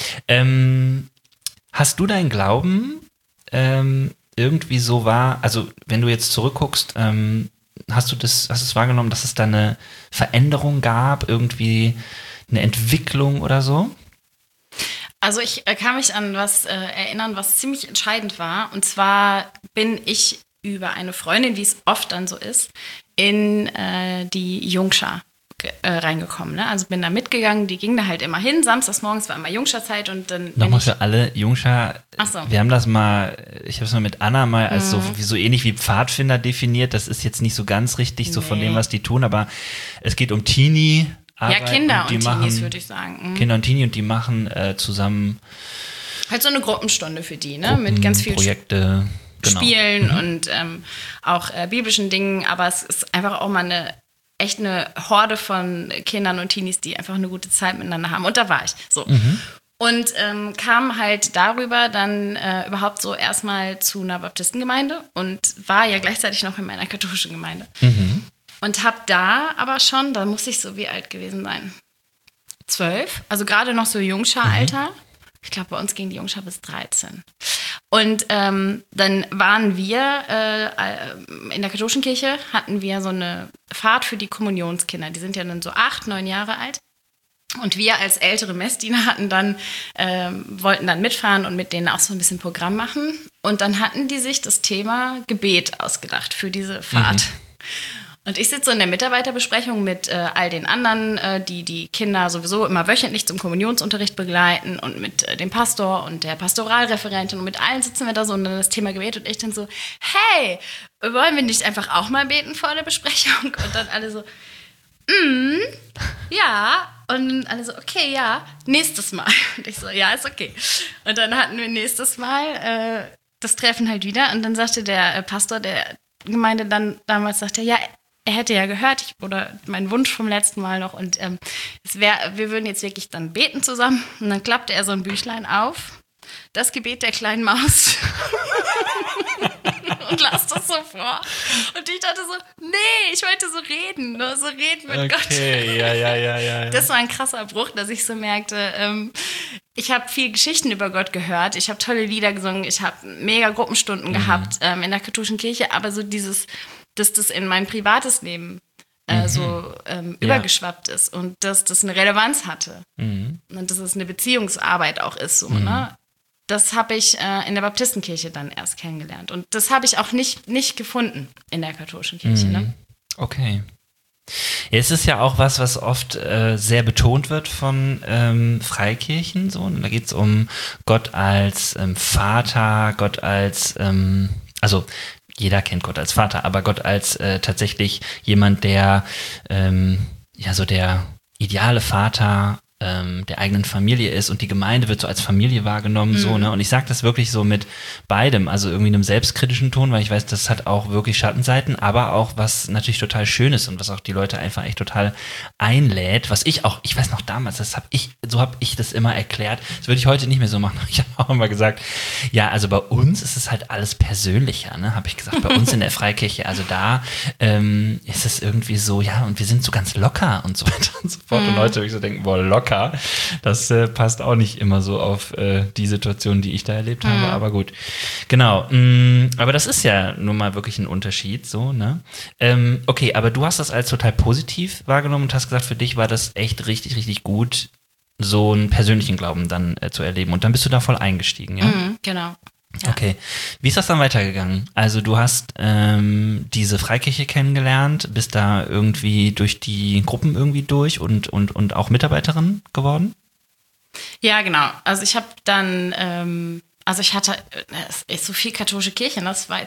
S1: Hast du deinen Glauben irgendwie so war, also wenn du jetzt zurückguckst, hast du es wahrgenommen, dass es da eine Veränderung gab, irgendwie eine Entwicklung oder so?
S2: Also ich kann mich an was erinnern, was ziemlich entscheidend war. Und zwar bin ich über eine Freundin, wie es oft dann so ist, in die Jungschar reingekommen. Ne? Also bin da mitgegangen, die ging da halt immer hin. Samstags morgens war immer Jungschar-Zeit und dann.
S1: Nochmal für alle, Jungschar,
S2: so.
S1: Wir haben das mal, ich habe es mal mit Anna mal als so ähnlich wie Pfadfinder definiert. Das ist jetzt nicht so ganz richtig so von dem, was die tun, aber es geht um Teenie.
S2: Ja, Kinder und Teenies, würde ich sagen.
S1: Kinder und Teenie und die machen zusammen
S2: halt so eine Gruppenstunde für die, ne? Mit ganz vielen
S1: Projekte,
S2: Spielen und auch biblischen Dingen, aber es ist einfach auch mal eine Horde von Kindern und Teenies, die einfach eine gute Zeit miteinander haben. Und da war ich. So. Und kam halt darüber dann überhaupt so erstmal zu einer Baptistengemeinde und war ja gleichzeitig noch in meiner katholischen Gemeinde. Und hab da aber schon, da muss ich so wie alt gewesen sein? 12, also gerade noch so Jungschar-Alter. Ich glaube, bei uns ging die Jungschar bis 13. Und dann waren wir in der katholischen Kirche, hatten wir so eine Fahrt für die Kommunionskinder. Die sind ja dann so 8, 9 Jahre alt. Und wir als ältere Messdiener wollten dann mitfahren und mit denen auch so ein bisschen Programm machen. Und dann hatten die sich das Thema Gebet ausgedacht für diese Fahrt. Und ich sitze in der Mitarbeiterbesprechung mit all den anderen, die Kinder sowieso immer wöchentlich zum Kommunionsunterricht begleiten und mit dem Pastor und der Pastoralreferentin und mit allen sitzen wir da so und dann das Thema Gebet und ich dann so, hey, wollen wir nicht einfach auch mal beten vor der Besprechung? Und dann alle so, ja. Und alle so, okay, ja, nächstes Mal. Und ich so, ja, ist okay. Und dann hatten wir nächstes Mal das Treffen halt wieder und dann sagte der Pastor der Gemeinde dann damals, sagte ja, er hätte ja gehört, oder mein Wunsch vom letzten Mal noch, und wir würden jetzt wirklich dann beten zusammen. Und dann klappte er so ein Büchlein auf, das Gebet der kleinen Maus. Und las das so vor. Und ich dachte so, nee, ich wollte so reden, ne? So reden mit Gott.
S1: Okay, ja.
S2: Das war ein krasser Bruch, dass ich so merkte, ich habe viel Geschichten über Gott gehört, ich habe tolle Lieder gesungen, ich habe mega Gruppenstunden gehabt in der katholischen Kirche, aber so dass das in mein privates Leben übergeschwappt ist und dass das eine Relevanz hatte und dass es eine Beziehungsarbeit auch ist, so, ne? Das habe ich in der Baptistenkirche dann erst kennengelernt. Und das habe ich auch nicht gefunden in der katholischen Kirche. Ne?
S1: Okay. Ja, es ist ja auch was oft sehr betont wird von Freikirchen. So. Und da geht es um Gott als Vater, Gott als, also jeder kennt Gott als Vater, aber Gott als tatsächlich jemand, der so der ideale Vater der eigenen Familie ist und die Gemeinde wird so als Familie wahrgenommen, so, ne? Und ich sage das wirklich so mit beidem, also irgendwie einem selbstkritischen Ton, weil ich weiß, das hat auch wirklich Schattenseiten, aber auch was natürlich total schön ist und was auch die Leute einfach echt total einlädt, was ich weiß noch damals, so habe ich das immer erklärt, das würde ich heute nicht mehr so machen, ich habe auch immer gesagt, ja, also bei uns ist es halt alles persönlicher, ne, habe ich gesagt, bei uns in der Freikirche, also da ist es irgendwie so, ja, und wir sind so ganz locker und so weiter und so fort und Leute würde ich so denken, boah, locker, das passt auch nicht immer so auf die Situation, die ich da erlebt habe, aber gut. Genau, aber das ist ja nun mal wirklich ein Unterschied, so, ne? Okay, aber du hast das als total positiv wahrgenommen und hast gesagt, für dich war das echt richtig, richtig gut, so einen persönlichen Glauben dann zu erleben und dann bist du da voll eingestiegen, ja?
S2: Genau. Ja.
S1: Okay. Wie ist das dann weitergegangen? Also du hast diese Freikirche kennengelernt, bist da irgendwie durch die Gruppen irgendwie durch und auch Mitarbeiterin geworden?
S2: Ja, genau. Also ich habe dann, ich hatte so viel katholische Kirche, das war jetzt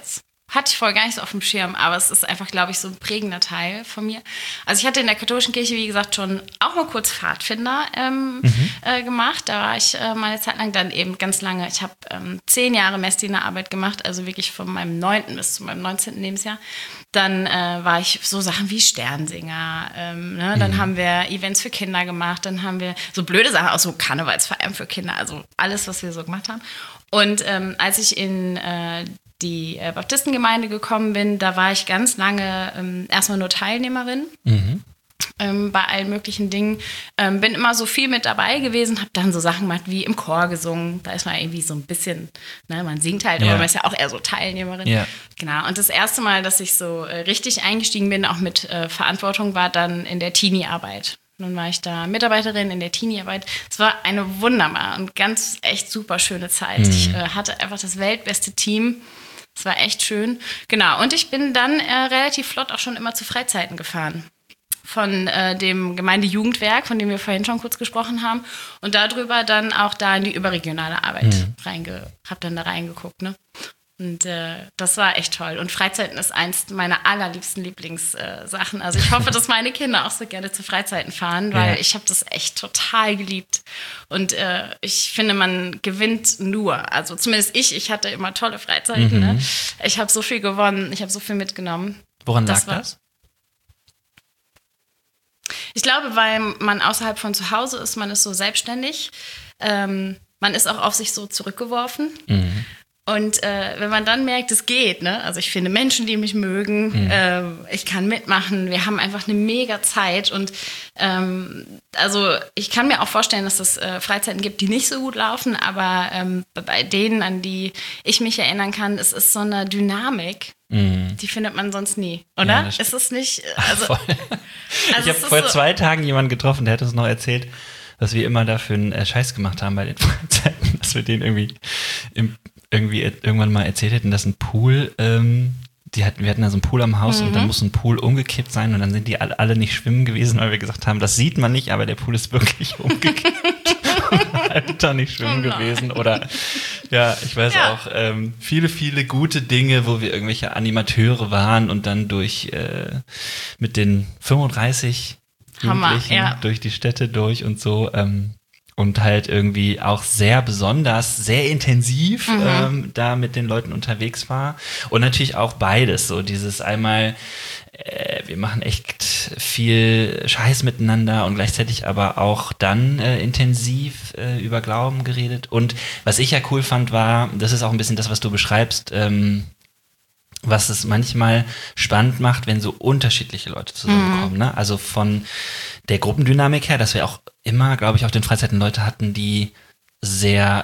S2: hatte ich vorher gar nicht so auf dem Schirm, aber es ist einfach, glaube ich, so ein prägender Teil von mir. Also ich hatte in der katholischen Kirche, wie gesagt, schon auch mal kurz Pfadfinder gemacht. Da war ich mal eine Zeit lang, dann eben ganz lange. Ich habe 10 Jahre Messdienerarbeit gemacht, also wirklich von meinem 9. bis zu meinem 19. Lebensjahr. Dann war ich so Sachen wie Sternsinger. Dann haben wir Events für Kinder gemacht. Dann haben wir so blöde Sachen, auch so Karnevalsfeiern für Kinder. Also alles, was wir so gemacht haben. Und als ich in die Baptistengemeinde gekommen bin, da war ich ganz lange erstmal nur Teilnehmerin bei allen möglichen Dingen. Bin immer so viel mit dabei gewesen, habe dann so Sachen gemacht wie im Chor gesungen. Da ist man irgendwie so ein bisschen, ne, man singt halt, aber man ist ja auch eher so Teilnehmerin. Ja. Genau. Und das erste Mal, dass ich so richtig eingestiegen bin, auch mit Verantwortung, war dann in der Teenie-Arbeit. Nun war ich da Mitarbeiterin in der Teenie-Arbeit. Es war eine wunderbare und ganz echt super schöne Zeit. Ich hatte einfach das weltbeste Team. Es war echt schön. Genau, und ich bin dann relativ flott auch schon immer zu Freizeiten gefahren. Von dem Gemeindejugendwerk, von dem wir vorhin schon kurz gesprochen haben. Und darüber dann auch da in die überregionale Arbeit hab dann da reingeguckt, ne? Und das war echt toll. Und Freizeiten ist eins meiner allerliebsten Lieblingssachen. Also ich hoffe, dass meine Kinder auch so gerne zu Freizeiten fahren, weil ich habe das echt total geliebt. Und ich finde, man gewinnt nur. Also zumindest ich hatte immer tolle Freizeiten. Ne? Ich habe so viel gewonnen, ich habe so viel mitgenommen.
S1: Woran lag das?
S2: Ich glaube, weil man außerhalb von zu Hause ist, man ist so selbstständig. Man ist auch auf sich so zurückgeworfen. Und wenn man dann merkt, es geht, ne? Also ich finde Menschen, die mich mögen, ich kann mitmachen, wir haben einfach eine mega Zeit und also ich kann mir auch vorstellen, dass es Freizeiten gibt, die nicht so gut laufen, aber bei denen, an die ich mich erinnern kann, es ist so eine Dynamik, die findet man sonst nie, oder?
S1: Ja,
S2: ist es nicht?
S1: Also ich habe vor 2 Tagen jemanden getroffen, der hat uns noch erzählt, dass wir immer dafür einen Scheiß gemacht haben bei den Freizeiten, dass wir den irgendwie irgendwann mal erzählt hätten, dass ein Pool, wir hatten da so einen Pool am Haus und dann muss ein Pool umgekippt sein und dann sind die alle nicht schwimmen gewesen, weil wir gesagt haben, das sieht man nicht, aber der Pool ist wirklich umgekippt und halt da nicht schwimmen gewesen. Oder ja, ich weiß auch, viele, viele gute Dinge, wo wir irgendwelche Animateure waren und dann mit den 35 Jugendlichen durch die Städte durch und so, und halt irgendwie auch sehr besonders, sehr intensiv da mit den Leuten unterwegs war. Und natürlich auch beides, so dieses einmal, wir machen echt viel Scheiß miteinander und gleichzeitig aber auch dann intensiv über Glauben geredet. Und was ich ja cool fand war, das ist auch ein bisschen das, was du beschreibst, was es manchmal spannend macht, wenn so unterschiedliche Leute zusammenkommen. Ne? Also von der Gruppendynamik her, dass wir auch immer, glaube ich, auf den Freizeiten Leute hatten, die sehr,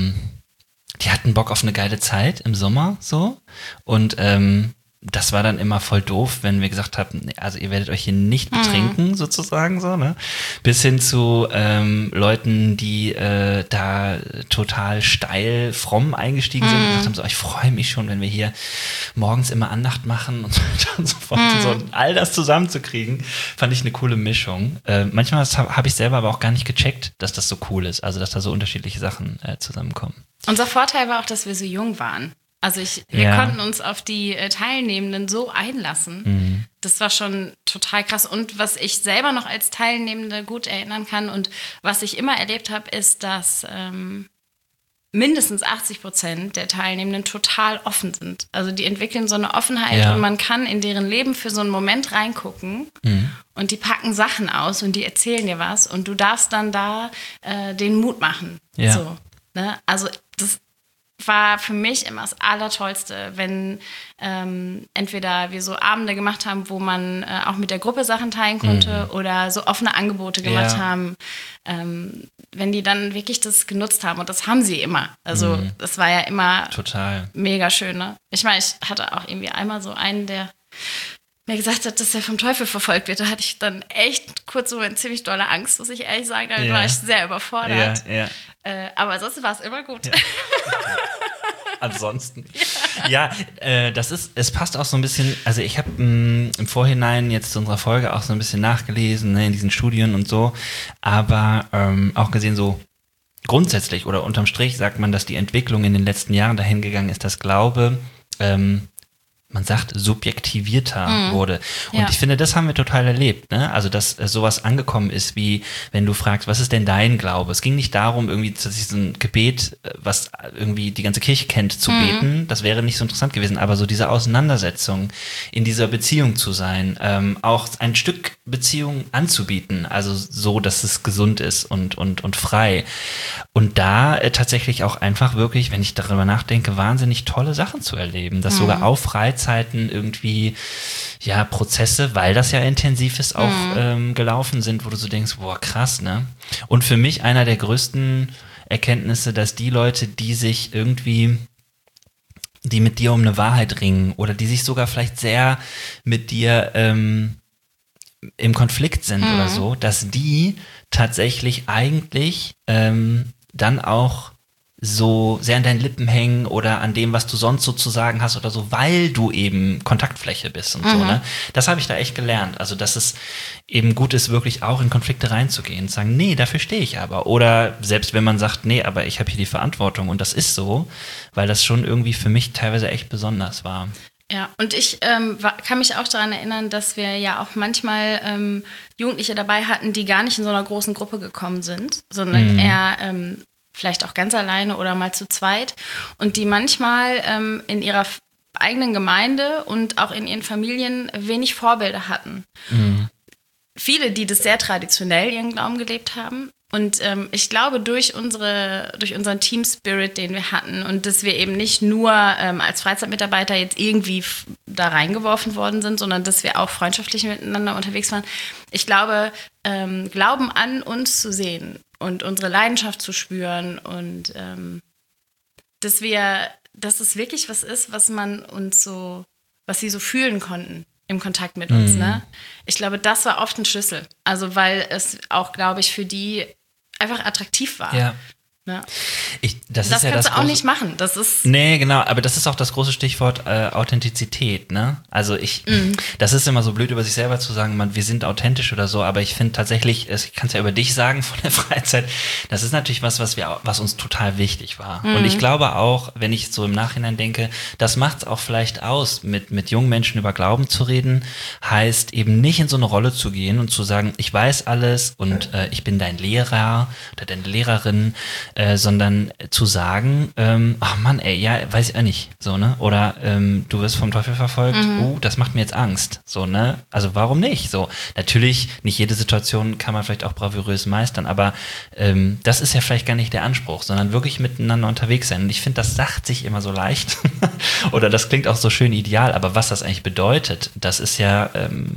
S1: die hatten Bock auf eine geile Zeit im Sommer so und das war dann immer voll doof, wenn wir gesagt haben, nee, also ihr werdet euch hier nicht betrinken, sozusagen so, ne? Bis hin zu Leuten, die da total steil fromm eingestiegen sind und gesagt haben, so, ich freue mich schon, wenn wir hier morgens immer Andacht machen und so weiter und so fort. Und so, und all das zusammenzukriegen, fand ich eine coole Mischung. Manchmal habe ich selber aber auch gar nicht gecheckt, dass das so cool ist, also dass da so unterschiedliche Sachen zusammenkommen.
S2: Unser Vorteil war auch, dass wir so jung waren. Also wir konnten uns auf die Teilnehmenden so einlassen. Das war schon total krass. Und was ich selber noch als Teilnehmende gut erinnern kann und was ich immer erlebt habe, ist, dass mindestens 80% der Teilnehmenden total offen sind. Also die entwickeln so eine Offenheit und man kann in deren Leben für so einen Moment reingucken und die packen Sachen aus und die erzählen dir was und du darfst dann da den Mut machen.
S1: Ja.
S2: So, ne? Also das war für mich immer das Allertollste, wenn entweder wir so Abende gemacht haben, wo man auch mit der Gruppe Sachen teilen konnte oder so offene Angebote gemacht haben, wenn die dann wirklich das genutzt haben. Und das haben sie immer. Also das war ja immer
S1: total
S2: mega schön. Ne? Ich meine, ich hatte auch irgendwie einmal so einen, der mir gesagt hat, dass er vom Teufel verfolgt wird. Da hatte ich dann echt kurz so eine ziemlich dolle Angst, muss ich ehrlich sagen. Damit war ich sehr überfordert. Aber ansonsten war es immer gut. Ja.
S1: Ansonsten. Es passt auch so ein bisschen, also ich habe im Vorhinein jetzt zu unserer Folge auch so ein bisschen nachgelesen, ne, in diesen Studien und so, aber auch gesehen so grundsätzlich oder unterm Strich sagt man, dass die Entwicklung in den letzten Jahren dahin gegangen ist, dass Glaube man sagt, subjektivierter wurde. Und ich finde, das haben wir total erlebt, ne? Also, dass sowas angekommen ist, wie wenn du fragst, was ist denn dein Glaube? Es ging nicht darum, irgendwie so ein Gebet, was irgendwie die ganze Kirche kennt, zu beten. Das wäre nicht so interessant gewesen. Aber so diese Auseinandersetzung, in dieser Beziehung zu sein, auch ein Stück Beziehung anzubieten, also so, dass es gesund ist und frei. Und da tatsächlich auch einfach wirklich, wenn ich darüber nachdenke, wahnsinnig tolle Sachen zu erleben. Dass sogar auf Freizeiten irgendwie, ja, Prozesse, weil das ja intensiv ist, auch gelaufen sind, wo du so denkst, boah, krass, ne? Und für mich einer der größten Erkenntnisse, dass die Leute, die sich irgendwie, die mit dir um eine Wahrheit ringen oder die sich sogar vielleicht sehr mit dir im Konflikt sind oder so, dass die tatsächlich eigentlich dann auch so sehr an deinen Lippen hängen oder an dem, was du sonst so zu sagen hast oder so, weil du eben Kontaktfläche bist und so, ne? Das habe ich da echt gelernt. Also, dass es eben gut ist, wirklich auch in Konflikte reinzugehen und sagen, nee, dafür stehe ich aber. Oder selbst wenn man sagt, nee, aber ich habe hier die Verantwortung und das ist so, weil das schon irgendwie für mich teilweise echt besonders war.
S2: Ja, und ich kann mich auch daran erinnern, dass wir ja auch manchmal Jugendliche dabei hatten, die gar nicht in so einer großen Gruppe gekommen sind, sondern eher vielleicht auch ganz alleine oder mal zu zweit und die manchmal in ihrer eigenen Gemeinde und auch in ihren Familien wenig Vorbilder hatten. Viele, die das sehr traditionell ihren Glauben gelebt haben. Und ich glaube, durch unseren Team-Spirit, den wir hatten und dass wir eben nicht nur als Freizeitmitarbeiter jetzt irgendwie da reingeworfen worden sind, sondern dass wir auch freundschaftlich miteinander unterwegs waren. Ich glaube, Glauben an uns zu sehen und unsere Leidenschaft zu spüren und dass es wirklich was ist, was sie so fühlen konnten im Kontakt mit uns, ne? Ich glaube, das war oft ein Schlüssel. Also, weil es auch, glaube ich, für die einfach attraktiv war.
S1: Ja.
S2: Ne?
S1: Das
S2: kannst
S1: ja
S2: du auch nicht machen. Das ist
S1: nee, genau, aber das ist auch das große Stichwort Authentizität, ne? Also das ist immer so blöd, über sich selber zu sagen, wir sind authentisch oder so, aber ich finde tatsächlich, ich kann es ja über dich sagen von der Freizeit, das ist natürlich was uns total wichtig war. Und ich glaube auch, wenn ich so im Nachhinein denke, das macht es auch vielleicht aus, mit jungen Menschen über Glauben zu reden, heißt eben nicht in so eine Rolle zu gehen und zu sagen, ich weiß alles und ich bin dein Lehrer oder deine Lehrerin, sondern zu sagen, ach Mann, ey, ja, weiß ich ja nicht, so, ne? Oder du wirst vom Teufel verfolgt, das macht mir jetzt Angst, so, ne? Also warum nicht? So, natürlich, nicht jede Situation kann man vielleicht auch bravourös meistern, aber das ist ja vielleicht gar nicht der Anspruch, sondern wirklich miteinander unterwegs sein. Und ich finde, das sagt sich immer so leicht oder das klingt auch so schön ideal, aber was das eigentlich bedeutet, das ist ja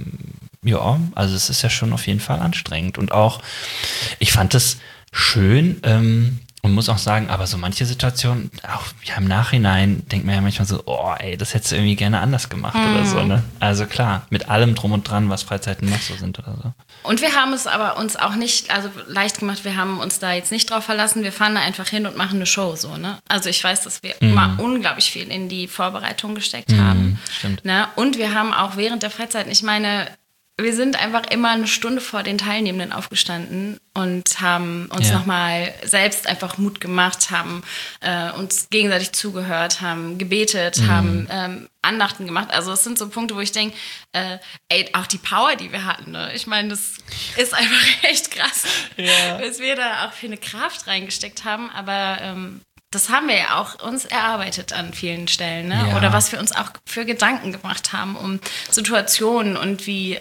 S1: ja, also es ist ja schon auf jeden Fall anstrengend und auch, ich fand es schön und muss auch sagen, aber so manche Situationen, auch ja, im Nachhinein denkt man ja manchmal so, oh ey, das hättest du irgendwie gerne anders gemacht oder so, ne? Also klar, mit allem drum und dran, was Freizeiten noch so sind oder so.
S2: Und wir haben es aber uns auch nicht leicht gemacht, wir haben uns da jetzt nicht drauf verlassen, wir fahren da einfach hin und machen eine Show, so, ne? Also ich weiß, dass wir immer unglaublich viel in die Vorbereitung gesteckt haben.
S1: Stimmt.
S2: Ne? Und wir haben auch während der Freizeit, ich meine, wir sind einfach immer eine Stunde vor den Teilnehmenden aufgestanden und haben uns nochmal selbst einfach Mut gemacht, haben uns gegenseitig zugehört, haben gebetet, haben Andachten gemacht. Also es sind so Punkte, wo ich denke, auch die Power, die wir hatten, ne? Ich meine, das ist einfach echt krass, was wir da auch für eine Kraft reingesteckt haben, aber das haben wir ja auch uns erarbeitet an vielen Stellen, ne?
S1: Ja.
S2: Oder was wir uns auch für Gedanken gemacht haben um Situationen und wie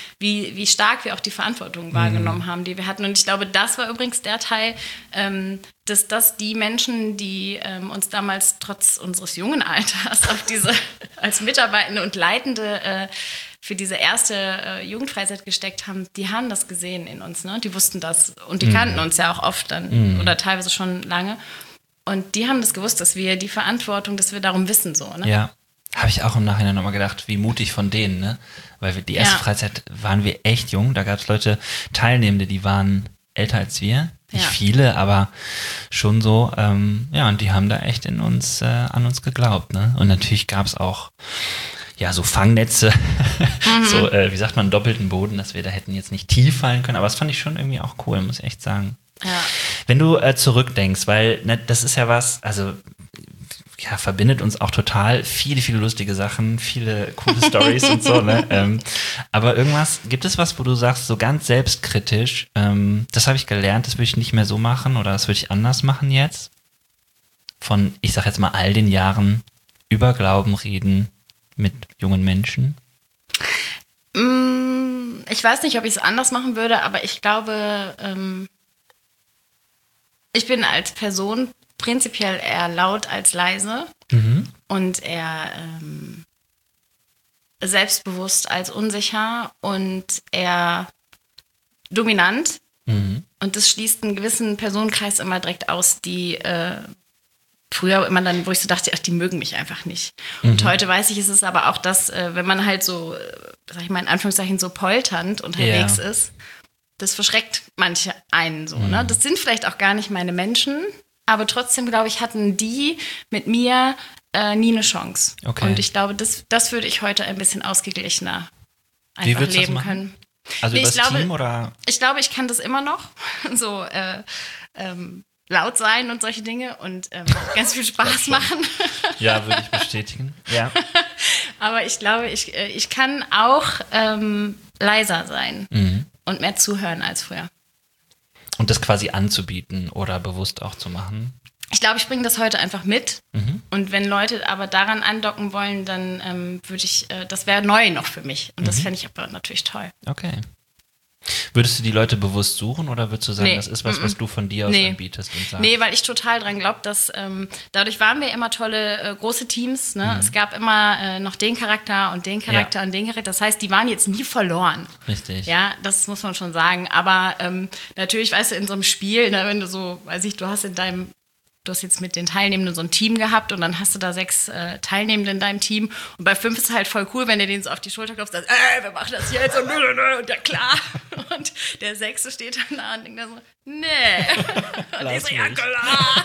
S2: stark wir auch die Verantwortung wahrgenommen haben, die wir hatten. Und ich glaube, das war übrigens der Teil, dass das die Menschen, die uns damals trotz unseres jungen Alters auf als Mitarbeitende und Leitende für diese erste Jugendfreizeit gesteckt haben, die haben das gesehen in uns, ne? Die wussten das und die kannten uns ja auch oft dann oder teilweise schon lange. Und die haben das gewusst, dass wir die Verantwortung, dass wir darum wissen, so, ne?
S1: Ja, habe ich auch im Nachhinein nochmal gedacht, wie mutig von denen, ne? Weil die erste Freizeit waren wir echt jung, da gab es Leute, Teilnehmende, die waren älter als wir, nicht viele, aber schon so, und die haben da echt an uns geglaubt, ne? Und natürlich gab es auch so Fangnetze, so, wie sagt man, doppelten Boden, dass wir da hätten jetzt nicht tief fallen können, aber das fand ich schon irgendwie auch cool, muss ich echt sagen.
S2: Ja.
S1: Wenn du zurückdenkst, weil das ist ja was, also verbindet uns auch total viele, viele lustige Sachen, viele coole Storys und so, ne? Aber gibt es was, wo du sagst, so ganz selbstkritisch, das habe ich gelernt, das würde ich nicht mehr so machen oder das würde ich anders machen jetzt? Von, ich sag jetzt mal, all den Jahren über Glauben reden mit jungen Menschen?
S2: Ich weiß nicht, ob ich es anders machen würde, aber ich glaube, ich bin als Person prinzipiell eher laut als leise und eher selbstbewusst als unsicher und eher dominant. Und das schließt einen gewissen Personenkreis immer direkt aus, die früher immer dann, wo ich so dachte, ach, die mögen mich einfach nicht. Und heute weiß ich, ist es aber auch das, wenn man halt so, sag ich mal in Anführungszeichen, so polternd unterwegs ist, das verschreckt manche einen so. Ne? Das sind vielleicht auch gar nicht meine Menschen, aber trotzdem, glaube ich, hatten die mit mir nie eine Chance.
S1: Okay.
S2: Und ich glaube, das würde ich heute ein bisschen ausgeglichener einfach leben können.
S1: Also übers Team oder?
S2: Ich glaube, ich kann das immer noch. So laut sein und solche Dinge und ganz viel Spaß machen.
S1: Ja, würde ich bestätigen. Ja.
S2: Aber ich glaube, ich kann auch leiser sein und mehr zuhören als früher.
S1: Und das quasi anzubieten oder bewusst auch zu machen?
S2: Ich glaube, ich bringe das heute einfach mit. Und wenn Leute aber daran andocken wollen, dann würde ich, das wäre neu noch für mich. Und das fände ich aber natürlich toll.
S1: Okay. Würdest du die Leute bewusst suchen oder würdest du sagen, das ist was du von dir aus anbietest und sagst?
S2: Nee, weil ich total dran glaube, dass dadurch waren wir immer tolle große Teams. Ne? Es gab immer noch den Charakter und den Charakter und den Charakter. Das heißt, die waren jetzt nie verloren.
S1: Richtig.
S2: Ja, das muss man schon sagen. Aber natürlich, weißt du, in so einem Spiel, ne, wenn du so, weiß ich, du hast jetzt mit den Teilnehmenden so ein Team gehabt und dann hast du da 6 Teilnehmende in deinem Team und bei 5 ist es halt voll cool, wenn du denen so auf die Schulter klopfst und sagst, wir machen das jetzt und ja klar. Und der 6. steht dann da und denkt dann so, nee. Und ich so, ja klar.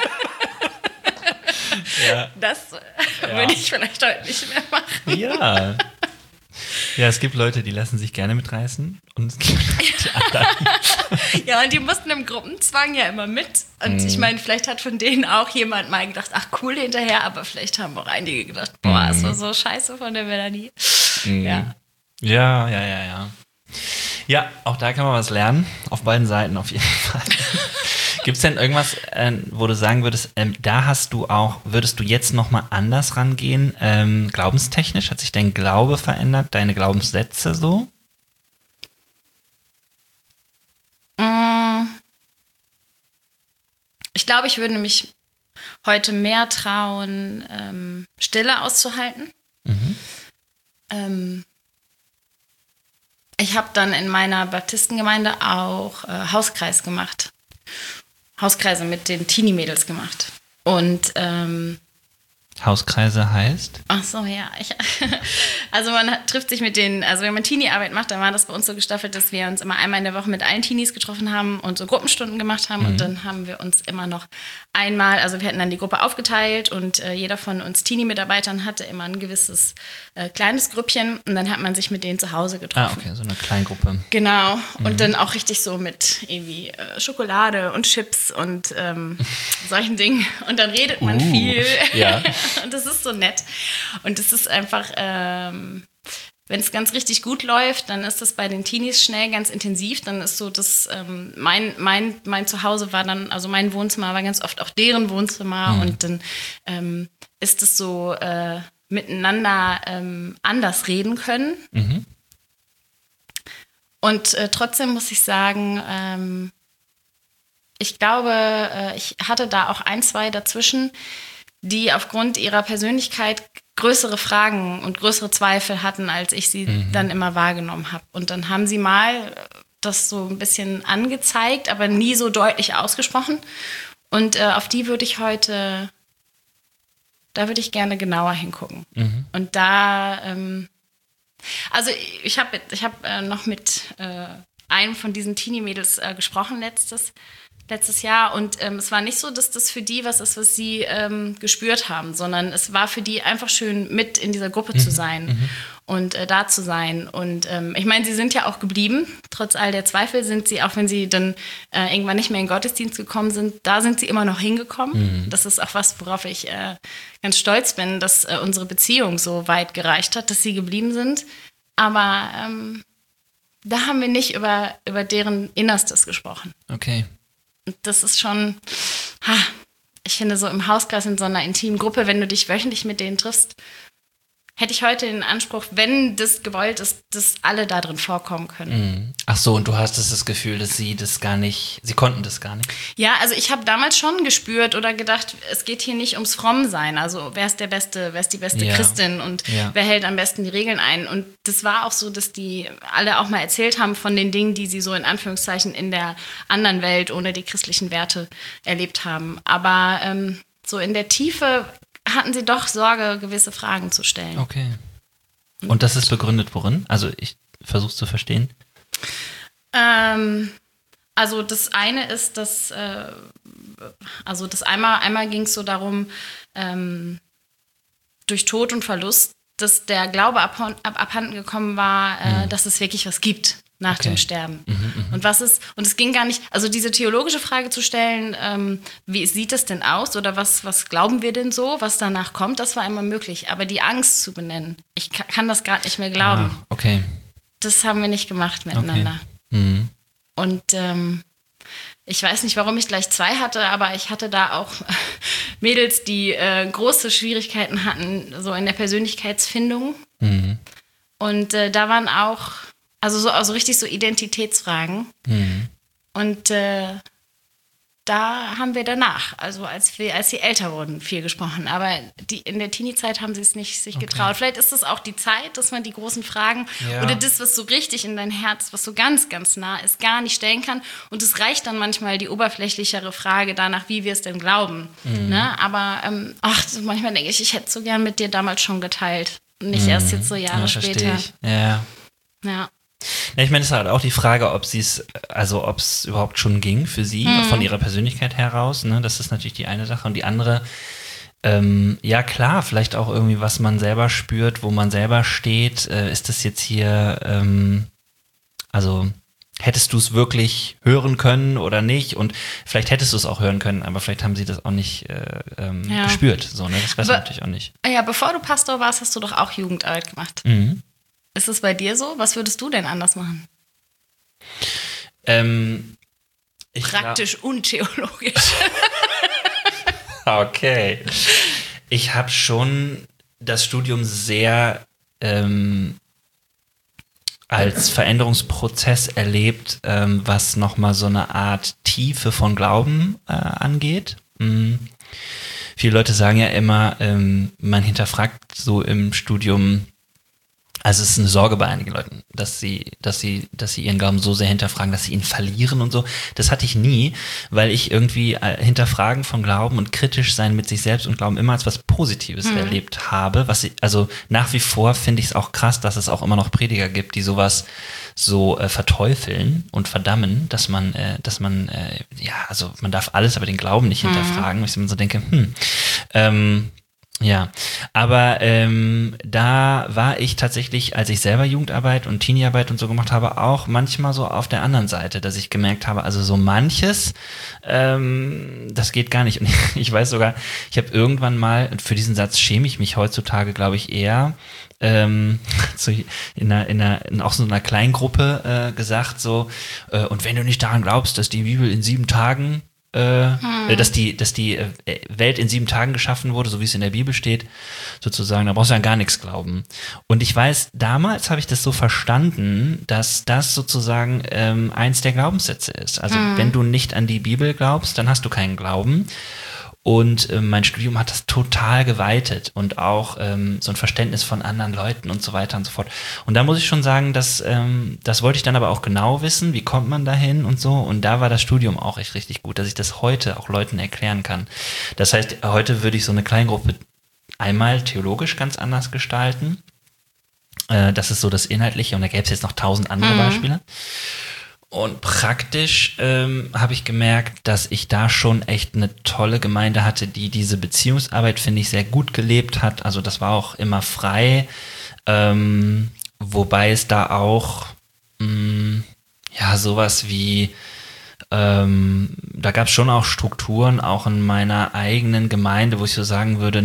S1: Ja.
S2: Das würde ich vielleicht heute nicht mehr machen.
S1: Ja. Ja, es gibt Leute, die lassen sich gerne mitreißen und es gibt die anderen.
S2: Ja, und die mussten im Gruppenzwang ja immer mit. Und ich meine, vielleicht hat von denen auch jemand mal gedacht, ach cool hinterher, aber vielleicht haben auch einige gedacht, boah, es war so scheiße von der Melanie. Ja.
S1: Ja. Ja, auch da kann man was lernen, auf beiden Seiten auf jeden Fall. Gibt es denn irgendwas, wo du sagen würdest, würdest du jetzt nochmal anders rangehen, glaubenstechnisch? Hat sich dein Glaube verändert, deine Glaubenssätze so?
S2: Ich glaube, ich würde mich heute mehr trauen, Stille auszuhalten. Ich habe dann in meiner Baptistengemeinde auch Hauskreis gemacht. Hauskreise mit den Teenie-Mädels gemacht. Und
S1: Hauskreise heißt?
S2: Ach so, ja. Also man trifft sich mit denen, also wenn man Teenie-Arbeit macht, dann war das bei uns so gestaffelt, dass wir uns immer einmal in der Woche mit allen Teenies getroffen haben und so Gruppenstunden gemacht haben. Und dann haben wir uns immer noch einmal, also wir hatten dann die Gruppe aufgeteilt und jeder von uns Teenie-Mitarbeitern hatte immer ein gewisses kleines Grüppchen und dann hat man sich mit denen zu Hause getroffen.
S1: Ah, okay, so eine Kleingruppe.
S2: Genau. Und dann auch richtig so mit irgendwie Schokolade und Chips und solchen Dingen. Und dann redet man viel.
S1: Ja.
S2: Und das ist so nett. Und es ist einfach, wenn es ganz richtig gut läuft, dann ist das bei den Teenies schnell ganz intensiv. Dann ist so das, mein Zuhause war dann, also mein Wohnzimmer war ganz oft auch deren Wohnzimmer. Und dann ist es so miteinander anders reden können. Und trotzdem muss ich sagen, ich glaube, ich hatte da auch 1, 2 dazwischen, die aufgrund ihrer Persönlichkeit größere Fragen und größere Zweifel hatten, als ich sie dann immer wahrgenommen habe. Und dann haben sie mal das so ein bisschen angezeigt, aber nie so deutlich ausgesprochen. Und auf die würde ich heute, da würde ich gerne genauer hingucken. Und da, also ich hab noch mit einem von diesen Teenie-Mädels gesprochen letztes. letztes Jahr. Und es war nicht so, dass das für die was ist, was sie gespürt haben, sondern es war für die einfach schön, mit in dieser Gruppe zu sein und da zu sein. Und ich meine, sie sind ja auch geblieben. Trotz all der Zweifel sind sie, auch wenn sie dann irgendwann nicht mehr in den Gottesdienst gekommen sind, da sind sie immer noch hingekommen. Das ist auch was, worauf ich ganz stolz bin, dass unsere Beziehung so weit gereicht hat, dass sie geblieben sind. Aber da haben wir nicht über deren Innerstes gesprochen.
S1: Okay.
S2: Und das ist schon, ich finde, so im Hauskreis in so einer intimen Gruppe, wenn du dich wöchentlich mit denen triffst, hätte ich heute den Anspruch, wenn das gewollt ist, dass alle da drin vorkommen können.
S1: Ach so, und du hast das Gefühl, dass sie konnten das gar nicht?
S2: Ja, also ich habe damals schon gespürt oder gedacht, es geht hier nicht ums Frommsein. Also wer ist die beste Christin und wer hält am besten die Regeln ein? Und das war auch so, dass die alle auch mal erzählt haben von den Dingen, die sie so in Anführungszeichen in der anderen Welt ohne die christlichen Werte erlebt haben. Aber so in der Tiefe hatten sie doch Sorge, gewisse Fragen zu stellen.
S1: Okay. Und das ist begründet worin? Also ich versuche es zu verstehen.
S2: Also das eine ist, dass das einmal ging es so darum, durch Tod und Verlust, dass der Glaube abhanden gekommen war, dass es wirklich was gibt nach dem Sterben. Und es ging gar nicht, also diese theologische Frage zu stellen, wie sieht das denn aus oder was glauben wir denn so, was danach kommt, das war immer möglich. Aber die Angst zu benennen, ich kann das gerade nicht mehr glauben.
S1: Okay.
S2: Das haben wir nicht gemacht miteinander.
S1: Okay.
S2: Und ich weiß nicht, warum ich gleich 2 hatte, aber ich hatte da auch Mädels, die große Schwierigkeiten hatten, so in der Persönlichkeitsfindung. Und da waren auch also richtig so Identitätsfragen. Und da haben wir danach, also als sie älter wurden, viel gesprochen. Aber in der Teenie-Zeit haben sie es nicht sich getraut. Vielleicht ist es auch die Zeit, dass man die großen Fragen oder das, was so richtig in dein Herz, was so ganz, ganz nah ist, gar nicht stellen kann. Und es reicht dann manchmal die oberflächlichere Frage danach, wie wir es denn glauben. Ne? Aber manchmal denke ich hätte es so gern mit dir damals schon geteilt. Und nicht erst jetzt so Jahre später.
S1: Ich. Ja. Ich meine, es ist halt auch die Frage, ob es überhaupt schon ging für sie, von ihrer Persönlichkeit heraus. Ne? Das ist natürlich die eine Sache. Und die andere, ja klar, vielleicht auch irgendwie, was man selber spürt, wo man selber steht. Ist das jetzt hier, hättest du es wirklich hören können oder nicht? Und vielleicht hättest du es auch hören können, aber vielleicht haben sie das auch nicht gespürt. So, ne? Das weiß man natürlich auch nicht.
S2: Ja, bevor du Pastor warst, hast du doch auch Jugendarbeit gemacht. Ist es bei dir so? Was würdest du denn anders machen? Praktisch und theologisch.
S1: Okay. Ich habe schon das Studium sehr als Veränderungsprozess erlebt, was nochmal so eine Art Tiefe von Glauben angeht. Viele Leute sagen ja immer, man hinterfragt so im Studium. Also es ist eine Sorge bei einigen Leuten, dass sie ihren Glauben so sehr hinterfragen, dass sie ihn verlieren und so. Das hatte ich nie, weil ich irgendwie Hinterfragen von Glauben und kritisch sein mit sich selbst und Glauben immer als was Positives erlebt habe. Also nach wie vor finde ich es auch krass, dass es auch immer noch Prediger gibt, die sowas so verteufeln und verdammen, dass man darf alles, aber den Glauben nicht hinterfragen. Ich so denke, ja, aber da war ich tatsächlich, als ich selber Jugendarbeit und Teenie-Arbeit und so gemacht habe, auch manchmal so auf der anderen Seite, dass ich gemerkt habe, also so manches, das geht gar nicht. Und ich weiß sogar, ich habe irgendwann mal, für diesen Satz schäme ich mich heutzutage, glaube ich, eher, in auch so einer Kleingruppe gesagt, so, und wenn du nicht daran glaubst, dass die Bibel in 7 Tagen dass die Welt in 7 Tagen geschaffen wurde, so wie es in der Bibel steht, sozusagen, da brauchst du an gar nichts glauben. Und ich weiß, damals habe ich das so verstanden, dass das sozusagen eins der Glaubenssätze ist. Also wenn du nicht an die Bibel glaubst, dann hast du keinen Glauben. Und mein Studium hat das total geweitet und auch so ein Verständnis von anderen Leuten und so weiter und so fort. Und da muss ich schon sagen, das wollte ich dann aber auch genau wissen, wie kommt man dahin und so. Und da war das Studium auch echt richtig gut, dass ich das heute auch Leuten erklären kann. Das heißt, heute würde ich so eine Kleingruppe einmal theologisch ganz anders gestalten. Das ist so das Inhaltliche und da gäbe es jetzt noch 1000 andere Beispiele. Und praktisch habe ich gemerkt, dass ich da schon echt eine tolle Gemeinde hatte, die diese Beziehungsarbeit, finde ich, sehr gut gelebt hat. Also das war auch immer frei, wobei es da auch sowas wie da gab es schon auch Strukturen, auch in meiner eigenen Gemeinde, wo ich so sagen würde,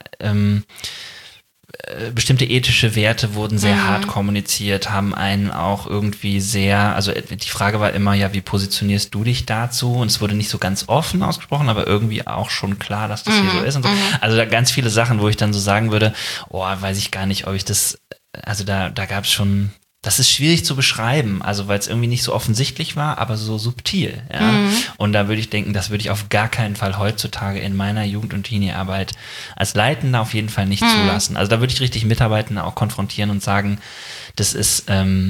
S1: bestimmte ethische Werte wurden sehr hart kommuniziert, haben einen auch irgendwie sehr, also die Frage war immer, ja, wie positionierst du dich dazu? Und es wurde nicht so ganz offen ausgesprochen, aber irgendwie auch schon klar, dass das hier so ist und so. Also da ganz viele Sachen, wo ich dann so sagen würde, weiß ich gar nicht, ob ich das, also da gab es schon, das ist schwierig zu beschreiben, also weil es irgendwie nicht so offensichtlich war, aber so subtil. Ja? Und da würde ich denken, das würde ich auf gar keinen Fall heutzutage in meiner Jugend- und Teenie-Arbeit als Leitender auf jeden Fall nicht zulassen. Also da würde ich richtig Mitarbeitende auch konfrontieren und sagen, das ist,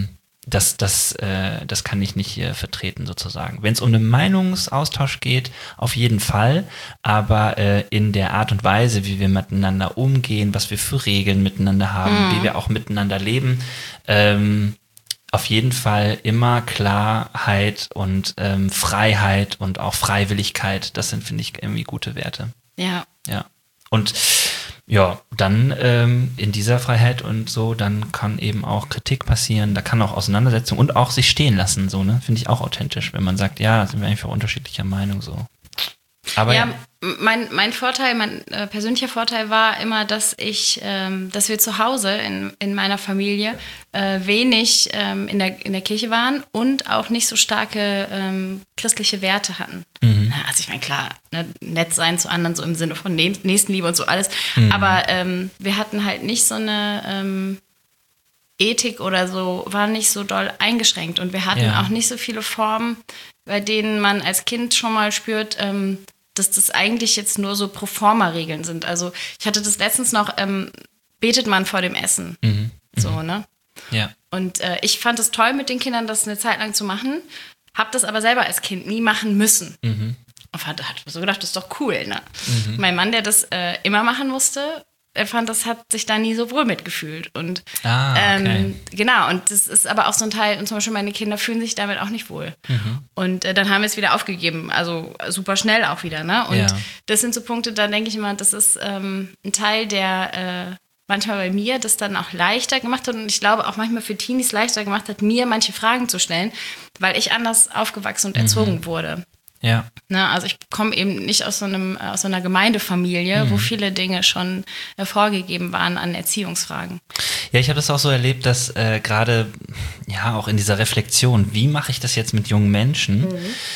S1: das kann ich nicht hier vertreten sozusagen. Wenn es um einen Meinungsaustausch geht, auf jeden Fall, aber in der Art und Weise, wie wir miteinander umgehen, was wir für Regeln miteinander haben, wie wir auch miteinander leben, auf jeden Fall immer Klarheit und Freiheit und auch Freiwilligkeit. Das sind, finde ich, irgendwie gute Werte.
S2: Ja.
S1: Ja. Und ja, dann in dieser Freiheit und so, dann kann eben auch Kritik passieren, da kann auch Auseinandersetzung und auch sich stehen lassen, so, ne? Finde ich auch authentisch, wenn man sagt, ja, sind wir einfach unterschiedlicher Meinung, so. Aber
S2: ja. Mein Vorteil, mein persönlicher Vorteil war immer, dass wir zu Hause in meiner Familie wenig in der Kirche waren und auch nicht so starke christliche Werte hatten. Also ich meine, klar, ne, nett sein zu anderen, so im Sinne von Nächstenliebe und so alles, aber wir hatten halt nicht so eine Ethik oder so, war nicht so doll eingeschränkt und wir hatten auch nicht so viele Formen, bei denen man als Kind schon mal spürt, dass das eigentlich jetzt nur so Proforma-Regeln sind. Also ich hatte das letztens noch, betet man vor dem Essen. So, ne?
S1: Ja.
S2: Und ich fand es toll, mit den Kindern das eine Zeit lang zu machen, hab das aber selber als Kind nie machen müssen. Und hat so gedacht, das ist doch cool, ne? Mein Mann, der das immer machen musste, er fand, das hat sich da nie so wohl mitgefühlt. Und
S1: okay.
S2: Genau, und das ist aber auch so ein Teil, und zum Beispiel meine Kinder fühlen sich damit auch nicht wohl. Und dann haben wir es wieder aufgegeben, also super schnell auch wieder, ne? Und das sind so Punkte, da denke ich immer, das ist ein Teil, der manchmal bei mir das dann auch leichter gemacht hat und ich glaube auch manchmal für Teenies leichter gemacht hat, mir manche Fragen zu stellen, weil ich anders aufgewachsen und erzogen wurde.
S1: Ja.
S2: Ne, also ich komme eben nicht aus so einer Gemeindefamilie, wo viele Dinge schon vorgegeben waren an Erziehungsfragen.
S1: Ja, ich habe das auch so erlebt, dass gerade auch in dieser Reflexion, wie mache ich das jetzt mit jungen Menschen,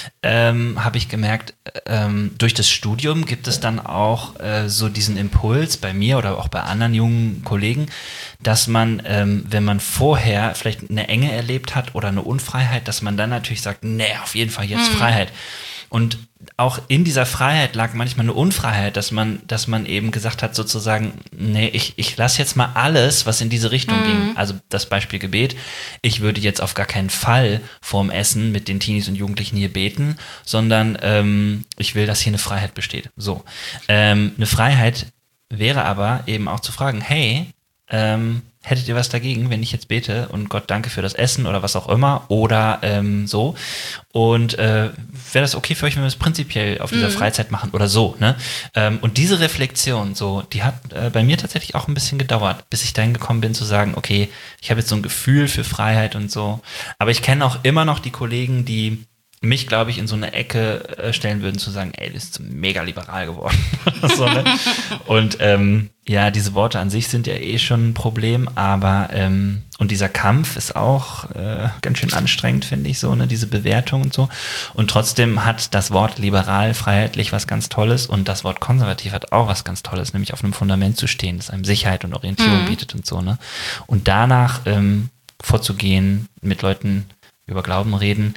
S1: habe ich gemerkt, durch das Studium gibt es dann auch so diesen Impuls bei mir oder auch bei anderen jungen Kollegen, dass man, wenn man vorher vielleicht eine Enge erlebt hat oder eine Unfreiheit, dass man dann natürlich sagt, nee, auf jeden Fall jetzt Freiheit. Und auch in dieser Freiheit lag manchmal eine Unfreiheit, dass man eben gesagt hat, sozusagen, nee, ich lasse jetzt mal alles, was in diese Richtung ging. Also das Beispiel Gebet. Ich würde jetzt auf gar keinen Fall vorm Essen mit den Teenies und Jugendlichen hier beten, sondern ich will, dass hier eine Freiheit besteht. So. Eine Freiheit wäre aber eben auch zu fragen, hey, hättet ihr was dagegen, wenn ich jetzt bete und Gott danke für das Essen oder was auch immer oder so und wäre das okay für euch, wenn wir es prinzipiell auf dieser Freizeit machen oder so, ne? Und diese Reflexion, so, die hat bei mir tatsächlich auch ein bisschen gedauert, bis ich dahin gekommen bin zu sagen, okay, ich habe jetzt so ein Gefühl für Freiheit und so, aber ich kenne auch immer noch die Kollegen, die mich, glaube ich, in so eine Ecke stellen würden, zu sagen, ey, du bist mega liberal geworden. So, ne? Und diese Worte an sich sind ja eh schon ein Problem, aber und dieser Kampf ist auch ganz schön anstrengend, finde ich, so, ne, diese Bewertung und so. Und trotzdem hat das Wort liberal, freiheitlich was ganz Tolles und das Wort konservativ hat auch was ganz Tolles, nämlich auf einem Fundament zu stehen, das einem Sicherheit und Orientierung bietet und so, ne? Und danach vorzugehen, mit Leuten über Glauben reden,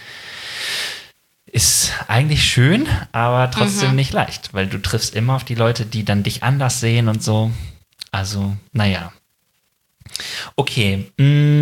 S1: ist eigentlich schön, aber trotzdem nicht leicht, weil du triffst immer auf die Leute, die dann dich anders sehen und so. Also, naja. Okay.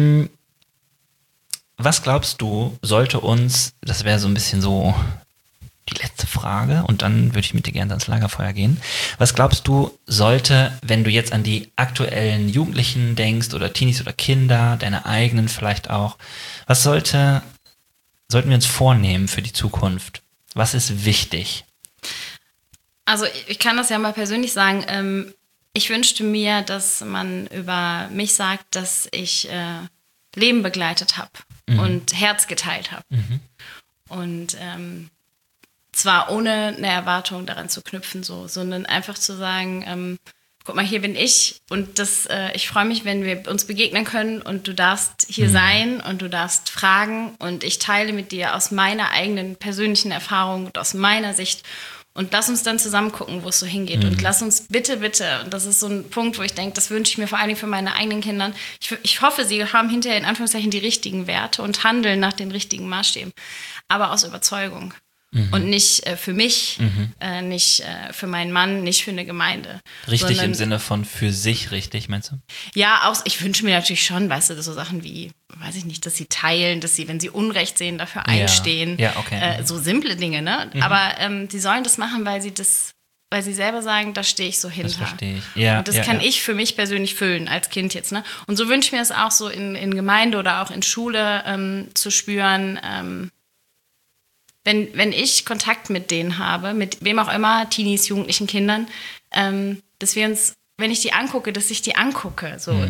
S1: Was glaubst du, sollte uns, das wäre so ein bisschen so die letzte Frage und dann würde ich mit dir gerne ans Lagerfeuer gehen. Was glaubst du, sollte, wenn du jetzt an die aktuellen Jugendlichen denkst oder Teenies oder Kinder, deine eigenen vielleicht auch, was sollte sollten wir uns vornehmen für die Zukunft? Was ist wichtig?
S2: Also ich kann das ja mal persönlich sagen. Ich wünschte mir, dass man über mich sagt, dass ich Leben begleitet habe und Herz geteilt habe. Und zwar ohne eine Erwartung daran zu knüpfen, sondern einfach zu sagen, guck mal, hier bin ich und ich freue mich, wenn wir uns begegnen können und du darfst hier sein und du darfst fragen und ich teile mit dir aus meiner eigenen persönlichen Erfahrung und aus meiner Sicht und lass uns dann zusammen gucken, wo es so hingeht und lass uns bitte, und das ist so ein Punkt, wo ich denke, das wünsche ich mir vor allen Dingen für meine eigenen Kinder. Ich hoffe, sie haben hinterher in Anführungszeichen die richtigen Werte und handeln nach den richtigen Maßstäben, aber aus Überzeugung. Und nicht für mich, nicht für meinen Mann, nicht für eine Gemeinde.
S1: Richtig im Sinne von für sich richtig, meinst du?
S2: Ja, ich wünsche mir natürlich schon, weißt du, so Sachen wie, weiß ich nicht, dass sie teilen, dass sie, wenn sie Unrecht sehen, dafür einstehen.
S1: Ja, okay.
S2: So simple Dinge, ne? Aber die sollen das machen, weil sie selber sagen, da stehe ich so hinter.
S1: Das verstehe ich. Ja,
S2: und das kann ich für mich persönlich füllen als Kind jetzt, ne? Und so wünsche ich mir es auch so in Gemeinde oder auch in Schule zu spüren, wenn ich Kontakt mit denen habe, mit wem auch immer, Teenies, Jugendlichen, Kindern, dass wir uns, wenn ich die angucke, dass ich die angucke. So,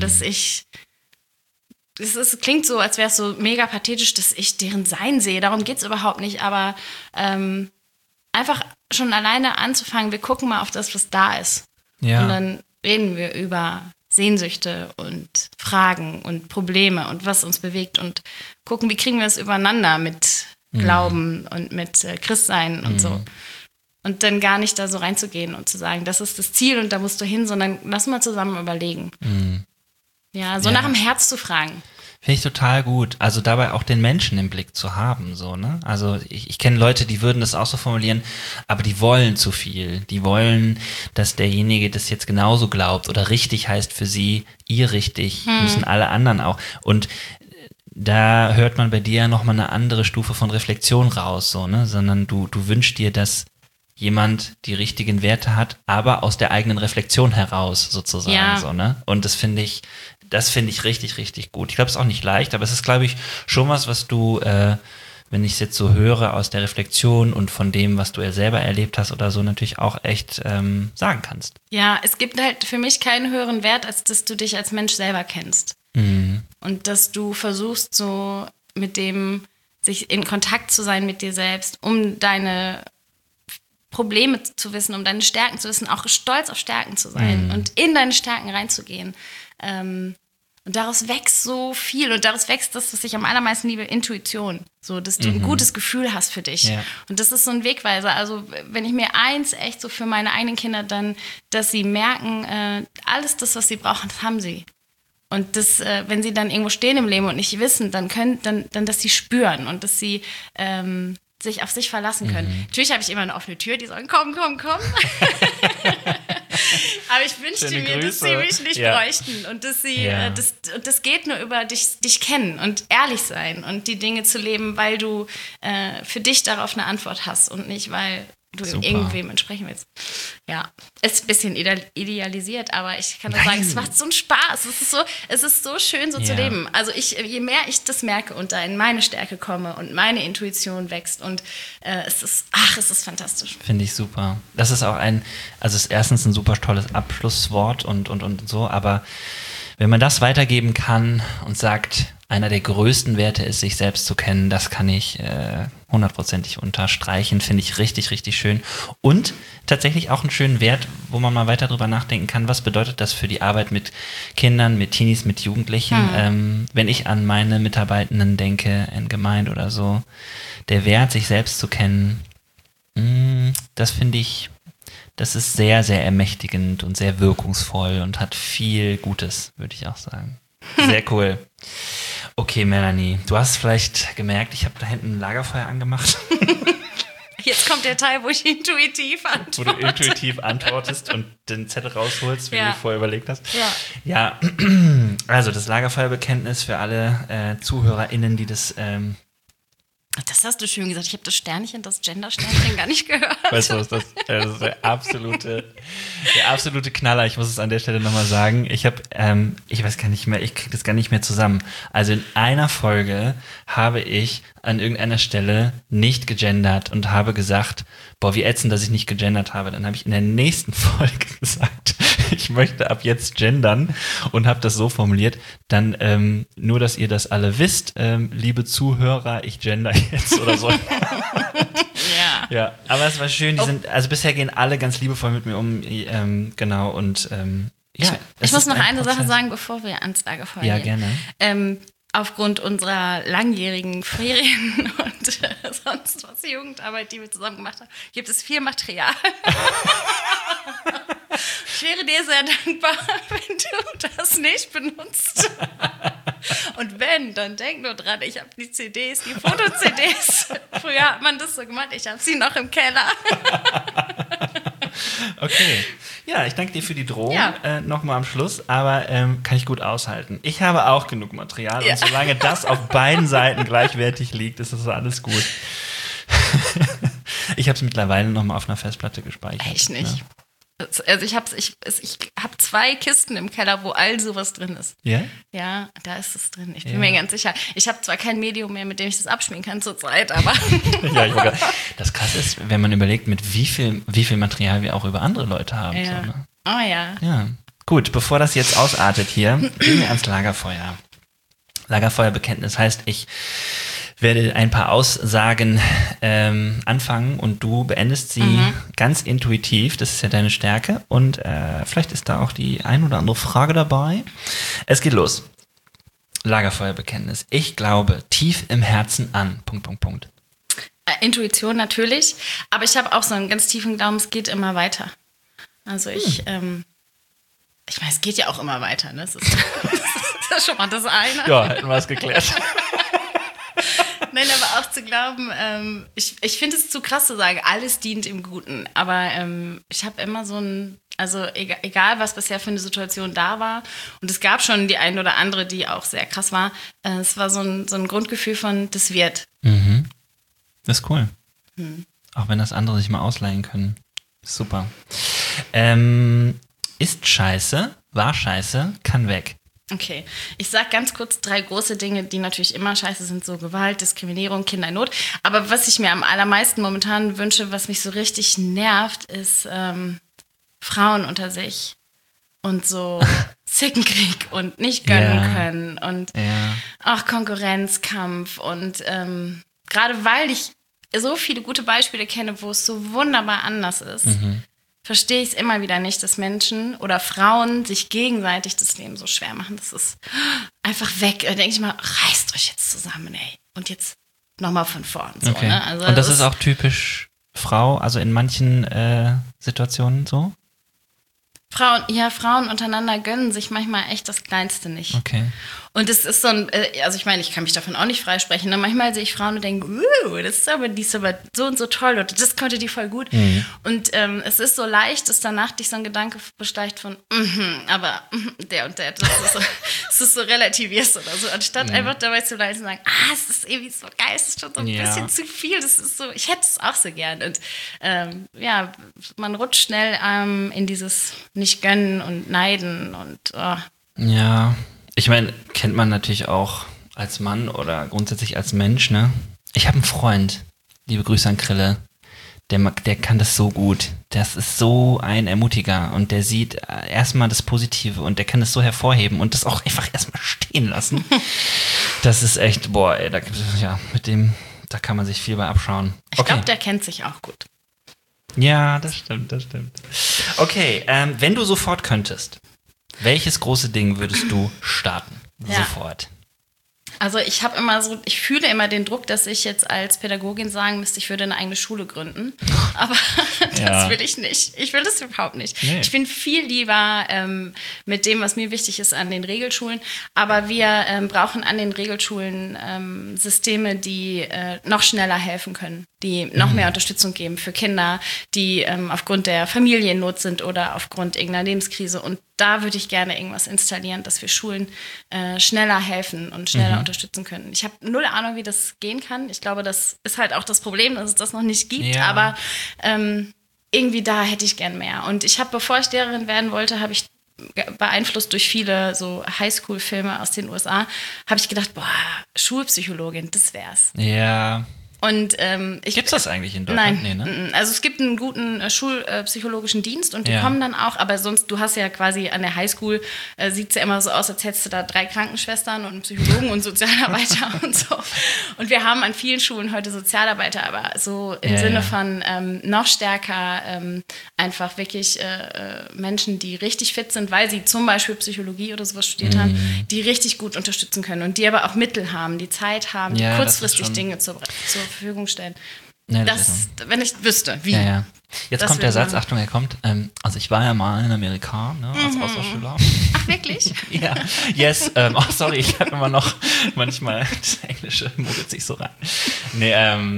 S2: klingt so, als wäre es so mega pathetisch, dass ich deren Sein sehe. Darum geht es überhaupt nicht. Aber einfach schon alleine anzufangen, wir gucken mal auf das, was da ist. Ja. Und dann reden wir über Sehnsüchte und Fragen und Probleme und was uns bewegt und gucken, wie kriegen wir es übereinander mit Glauben und mit Christsein und so. Und dann gar nicht da so reinzugehen und zu sagen, das ist das Ziel und da musst du hin, sondern lass mal zusammen überlegen. Ja, so nach dem Herz zu fragen.
S1: Finde ich total gut. Also dabei auch den Menschen im Blick zu haben, so, ne? Also ich kenne Leute, die würden das auch so formulieren, aber die wollen zu viel. Die wollen, dass derjenige das jetzt genauso glaubt oder richtig heißt für sie, ihr richtig, müssen alle anderen auch. Und da hört man bei dir nochmal eine andere Stufe von Reflexion raus, so, ne? Sondern du wünschst dir, dass jemand die richtigen Werte hat, aber aus der eigenen Reflexion heraus sozusagen, so, ne? Und das finde ich richtig, richtig gut. Ich glaube, es ist auch nicht leicht, aber es ist, glaube ich, schon was du, wenn ich es jetzt so höre, aus der Reflexion und von dem, was du ja selber erlebt hast oder so, natürlich auch echt sagen kannst.
S2: Ja, es gibt halt für mich keinen höheren Wert, als dass du dich als Mensch selber kennst. Und dass du versuchst, so mit dem, sich in Kontakt zu sein mit dir selbst, um deine Probleme zu wissen, um deine Stärken zu wissen, auch stolz auf Stärken zu sein und in deine Stärken reinzugehen. Und daraus wächst so viel und daraus wächst das, was ich am allermeisten liebe, Intuition. So, dass du ein gutes Gefühl hast für dich. Ja. Und das ist so ein Wegweiser. Also, wenn ich mir eins echt so für meine eigenen Kinder dann, dass sie merken, alles das, was sie brauchen, das haben sie. Und das, wenn sie dann irgendwo stehen im Leben und nicht wissen, dann dass sie spüren und dass sie sich auf sich verlassen können. Natürlich habe ich immer eine offene Tür, die sagen, komm. Aber ich wünschte mir, dass sie mich nicht bräuchten und dass sie, das geht nur über dich kennen und ehrlich sein und die Dinge zu leben, weil du für dich darauf eine Antwort hast und nicht, weil du irgendwem entsprechen willst. Ja, ist ein bisschen idealisiert, aber ich kann nur sagen, es macht so einen Spaß. Es ist so schön, so zu leben. Also je mehr ich das merke und da in meine Stärke komme und meine Intuition wächst und es ist fantastisch.
S1: Finde ich super. Das ist auch also es ist erstens ein super tolles Abschlusswort und so, aber wenn man das weitergeben kann und sagt, einer der größten Werte ist, sich selbst zu kennen, das kann ich 100%ig unterstreichen, finde ich richtig, richtig schön. Und tatsächlich auch einen schönen Wert, wo man mal weiter drüber nachdenken kann, was bedeutet das für die Arbeit mit Kindern, mit Teenies, mit Jugendlichen. Wenn ich an meine Mitarbeitenden denke, in Gemeinde oder so, der Wert, sich selbst zu kennen, das finde ich, das ist sehr, sehr ermächtigend und sehr wirkungsvoll und hat viel Gutes, würde ich auch sagen. Sehr cool. Okay, Melanie, du hast vielleicht gemerkt, ich habe da hinten ein Lagerfeuer angemacht.
S2: Jetzt kommt der Teil, wo ich intuitiv antworte.
S1: Wo du intuitiv antwortest und den Zettel rausholst, wie du dir vorher überlegt hast. Ja, also das Lagerfeuerbekenntnis für alle ZuhörerInnen, die das
S2: Das hast du schön gesagt. Ich habe das Sternchen, das Gender-Sternchen gar nicht gehört.
S1: Weißt du, was das ist der absolute Knaller. Ich muss es an der Stelle nochmal sagen. Ich weiß gar nicht mehr, ich kriege das gar nicht mehr zusammen. Also in einer Folge habe ich an irgendeiner Stelle nicht gegendert und habe gesagt, boah, wie ätzend, dass ich nicht gegendert habe. Dann habe ich in der nächsten Folge gesagt, ich möchte ab jetzt gendern und habe das so formuliert, dann nur, dass ihr das alle wisst, liebe Zuhörer, ich gender jetzt oder so. Ja, aber es war schön, also bisher gehen alle ganz liebevoll mit mir um, genau, und ja.
S2: Ich muss noch eine Sache sagen, bevor wir ans Lagerfeuer gehen.
S1: Ja, gerne.
S2: Aufgrund unserer langjährigen Ferien und sonst was Jugendarbeit, die wir zusammen gemacht haben, gibt es viel Material. Ich wäre dir sehr dankbar, wenn du das nicht benutzt. Und wenn, dann denk nur dran, ich habe die CDs, die Foto-CDs. Früher hat man das so gemacht, ich habe sie noch im Keller.
S1: Okay. Ja, ich danke dir für die Drohung nochmal am Schluss, aber kann ich gut aushalten. Ich habe auch genug Material und solange das auf beiden Seiten gleichwertig liegt, ist das alles gut. Ich habe es mittlerweile nochmal auf einer Festplatte gespeichert.
S2: Echt nicht. Ne? Also ich hab 2 Kisten im Keller, wo all sowas drin ist.
S1: Ja?
S2: Ja, da ist es drin. Ich bin mir ganz sicher. Ich habe zwar kein Medium mehr, mit dem ich das abspielen kann zurzeit, aber...
S1: Ja, das Krasse ist, wenn man überlegt, mit wie viel Material wir auch über andere Leute haben.
S2: Ja.
S1: So, ne?
S2: Oh ja.
S1: Ja, gut, bevor das jetzt ausartet hier, gehen wir ans Lagerfeuer. Lagerfeuerbekenntnis heißt, ich werde ein paar Aussagen anfangen und du beendest sie ganz intuitiv. Das ist ja deine Stärke. Und vielleicht ist da auch die ein oder andere Frage dabei. Es geht los. Lagerfeuerbekenntnis. Ich glaube tief im Herzen an... ...
S2: Intuition natürlich. Aber ich habe auch so einen ganz tiefen Glauben, es geht immer weiter. Also ich meine, es geht ja auch immer weiter. Ne? Das ist schon mal das eine.
S1: Ja, hätten wir es geklärt.
S2: Nein, aber auch zu glauben, ich finde es zu krass zu sagen, alles dient im Guten. Aber ich habe immer so also egal was bisher für eine Situation da war, und es gab schon die eine oder andere, die auch sehr krass war, es war so ein Grundgefühl von, das wird.
S1: Mhm. Das ist cool. Auch wenn das andere sich mal ausleihen können. Super. Ist scheiße, war scheiße, kann weg.
S2: Okay, ich sag ganz kurz 3 große Dinge, die natürlich immer scheiße sind, so Gewalt, Diskriminierung, Kinder in Not. Aber was ich mir am allermeisten momentan wünsche, was mich so richtig nervt, ist Frauen unter sich und so Zickenkrieg und nicht gönnen können und auch Konkurrenzkampf und gerade weil ich so viele gute Beispiele kenne, wo es so wunderbar anders ist, verstehe ich es immer wieder nicht, dass Menschen oder Frauen sich gegenseitig das Leben so schwer machen. Das ist einfach weg. Da denke ich mal, reißt euch jetzt zusammen, ey. Und jetzt nochmal von vorn. So,
S1: okay.
S2: Ne? Also
S1: und das ist auch typisch Frau, also in manchen Situationen so?
S2: Frauen untereinander gönnen sich manchmal echt das Kleinste nicht.
S1: Okay.
S2: Und es ist so also ich meine, ich kann mich davon auch nicht freisprechen. Ne? Manchmal sehe ich Frauen und denke, die ist aber so und so toll oder das konnte die voll gut. Und es ist so leicht, dass danach dich so ein Gedanke besteigt von, aber der und der, das ist so relativierst oder so. Anstatt einfach dabei zu bleiben und sagen, es ist irgendwie so geil, es ist schon so ein bisschen zu viel. Das ist so, ich hätte es auch so gern. Und man rutscht schnell in dieses nicht gönnen und neiden und
S1: Ja, ich meine, kennt man natürlich auch als Mann oder grundsätzlich als Mensch, ne? Ich habe einen Freund, liebe Grüße an Krille, der kann das so gut. Das ist so ein Ermutiger und der sieht erstmal das Positive und der kann das so hervorheben und das auch einfach erstmal stehen lassen. Das ist echt, boah, ey, da kann man sich viel bei abschauen.
S2: Ich glaube, der kennt sich auch gut.
S1: Ja, das stimmt. Okay, wenn du sofort könntest, welches große Ding würdest du starten? Sofort.
S2: Also ich fühle immer den Druck, dass ich jetzt als Pädagogin sagen müsste, ich würde eine eigene Schule gründen. Aber das will ich nicht. Ich will das überhaupt nicht. Nee. Ich bin viel lieber mit dem, was mir wichtig ist, an den Regelschulen. Aber wir brauchen an den Regelschulen Systeme, die noch schneller helfen können. die noch mehr Unterstützung geben für Kinder, die aufgrund der Familie in Not sind oder aufgrund irgendeiner Lebenskrise. Und da würde ich gerne irgendwas installieren, dass wir Schulen schneller helfen und schneller unterstützen können. Ich habe null Ahnung, wie das gehen kann. Ich glaube, das ist halt auch das Problem, dass es das noch nicht gibt. Ja. Aber irgendwie da hätte ich gern mehr. Und ich habe, bevor ich Lehrerin werden wollte, habe ich beeinflusst durch viele so Highschool-Filme aus den USA, habe ich gedacht, boah, Schulpsychologin, das wär's.
S1: Ja.
S2: Und
S1: gibt's das eigentlich in Deutschland?
S2: Nein,
S1: nee, ne?
S2: Also es gibt einen guten schulpsychologischen Dienst und die kommen dann auch, aber sonst, du hast ja quasi an der Highschool, sieht's ja immer so aus, als hättest du da 3 Krankenschwestern und einen Psychologen und Sozialarbeiter und so. Und wir haben an vielen Schulen heute Sozialarbeiter, aber so im Sinne von noch stärker einfach wirklich Menschen, die richtig fit sind, weil sie zum Beispiel Psychologie oder sowas studiert haben, die richtig gut unterstützen können und die aber auch Mittel haben, die Zeit haben, die kurzfristig Dinge zur Verfügung stellen. Ja, wenn ich wüsste, wie.
S1: Ja. Jetzt kommt der Satz, Achtung, er kommt. Also ich war ja mal in Amerika, ne, als Austauschschüler.
S2: Ach, wirklich?
S1: Ja, yes. Sorry, ich habe immer noch manchmal das Englische mogelt sich so rein. Nee,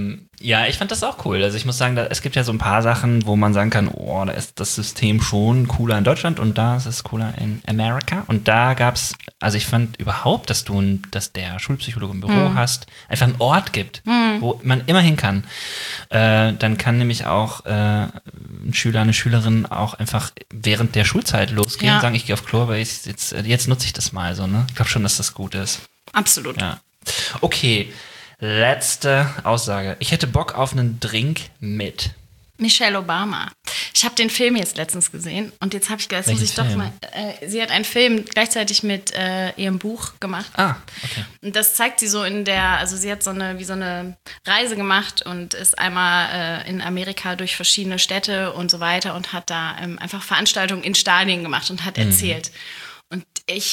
S1: ja, ich fand das auch cool. Also ich muss sagen, es gibt ja so ein paar Sachen, wo man sagen kann, oh, da ist das System schon cooler in Deutschland und da ist es cooler in Amerika. Und da gab's, also ich fand überhaupt, dass der Schulpsychologe im Büro hast, einfach einen Ort gibt, wo man immer hin kann. Dann kann nämlich auch ein Schüler, eine Schülerin auch einfach während der Schulzeit losgehen und sagen, ich gehe auf Klo, weil jetzt nutze ich das mal so, ne? Ich glaube schon, dass das gut ist.
S2: Absolut.
S1: Ja. Okay, letzte Aussage. Ich hätte Bock auf einen Drink mit
S2: Michelle Obama. Ich habe den Film jetzt letztens gesehen und jetzt habe ich gedacht, muss ich doch mal. Sie hat einen Film gleichzeitig mit ihrem Buch gemacht.
S1: Ah, okay.
S2: Und das zeigt sie so also sie hat so eine Reise gemacht und ist einmal in Amerika durch verschiedene Städte und so weiter und hat da einfach Veranstaltungen in Stadien gemacht und hat erzählt. Und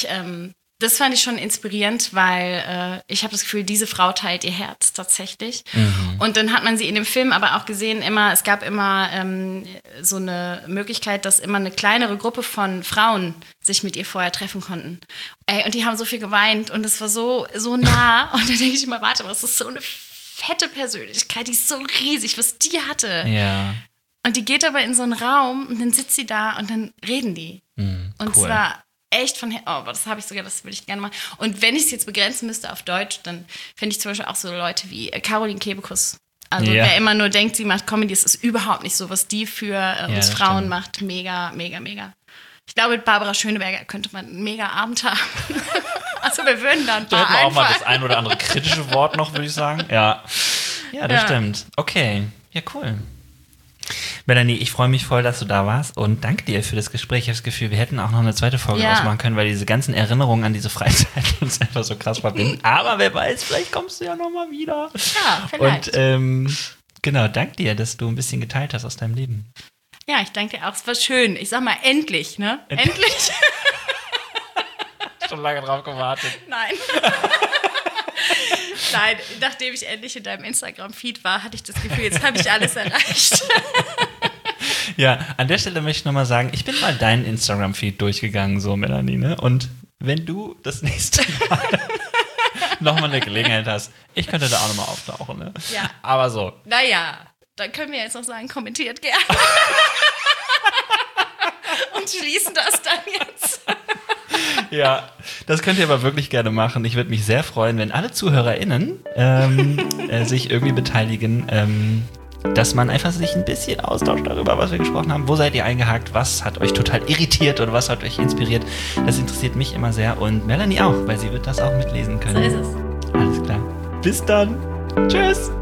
S2: das fand ich schon inspirierend, weil ich habe das Gefühl, diese Frau teilt ihr Herz tatsächlich. Und dann hat man sie in dem Film aber auch gesehen, es gab immer so eine Möglichkeit, dass immer eine kleinere Gruppe von Frauen sich mit ihr vorher treffen konnten. Und die haben so viel geweint und es war so nah. Und dann denke ich immer, warte, was ist so eine fette Persönlichkeit, die ist so riesig, was die hatte.
S1: Ja.
S2: Und die geht aber in so einen Raum und dann sitzt sie da und dann reden die. Und
S1: cool.
S2: zwar echt das würde ich gerne machen. Und wenn ich es jetzt begrenzen müsste auf Deutsch, dann finde ich zum Beispiel auch so Leute wie Caroline Kebekus. Also wer immer nur denkt, sie macht Comedy, das ist überhaupt nicht so, was die für uns Frauen macht. Mega, mega, mega. Ich glaube, mit Barbara Schöneberger könnte man einen mega Abend haben. Also wir würden dann
S1: da hätten wir auch mal das ein oder andere kritische Wort noch, würde ich sagen. Ja, das stimmt. Okay, ja, cool. Melanie, ich freue mich voll, dass du da warst und danke dir für das Gespräch. Ich habe das Gefühl, wir hätten auch noch eine zweite Folge ausmachen können, weil diese ganzen Erinnerungen an diese Freizeit uns einfach so krass verbinden. Aber wer weiß, vielleicht kommst du ja nochmal wieder.
S2: Ja, vielleicht.
S1: Und genau, danke dir, dass du ein bisschen geteilt hast aus deinem Leben.
S2: Ja, ich danke dir auch. Es war schön. Ich sag mal, endlich, ne? Endlich.
S1: Schon lange drauf gewartet.
S2: Nein. Nein, nachdem ich endlich in deinem Instagram-Feed war, hatte ich das Gefühl, jetzt habe ich alles erreicht.
S1: Ja, an der Stelle möchte ich nochmal sagen, ich bin mal deinen Instagram-Feed durchgegangen, so Melanie, ne? Und wenn du das nächste Mal nochmal eine Gelegenheit hast, ich könnte da auch nochmal auftauchen, ne?
S2: Ja.
S1: Aber so.
S2: Naja, dann können wir jetzt noch sagen, kommentiert gerne. Und schließen das dann jetzt.
S1: Ja, das könnt ihr aber wirklich gerne machen. Ich würde mich sehr freuen, wenn alle ZuhörerInnen sich irgendwie beteiligen, dass man einfach sich ein bisschen austauscht darüber, was wir gesprochen haben. Wo seid ihr eingehakt? Was hat euch total irritiert oder was hat euch inspiriert? Das interessiert mich immer sehr und Melanie auch, weil sie wird das auch mitlesen können.
S2: So ist es.
S1: Alles klar. Bis dann. Tschüss.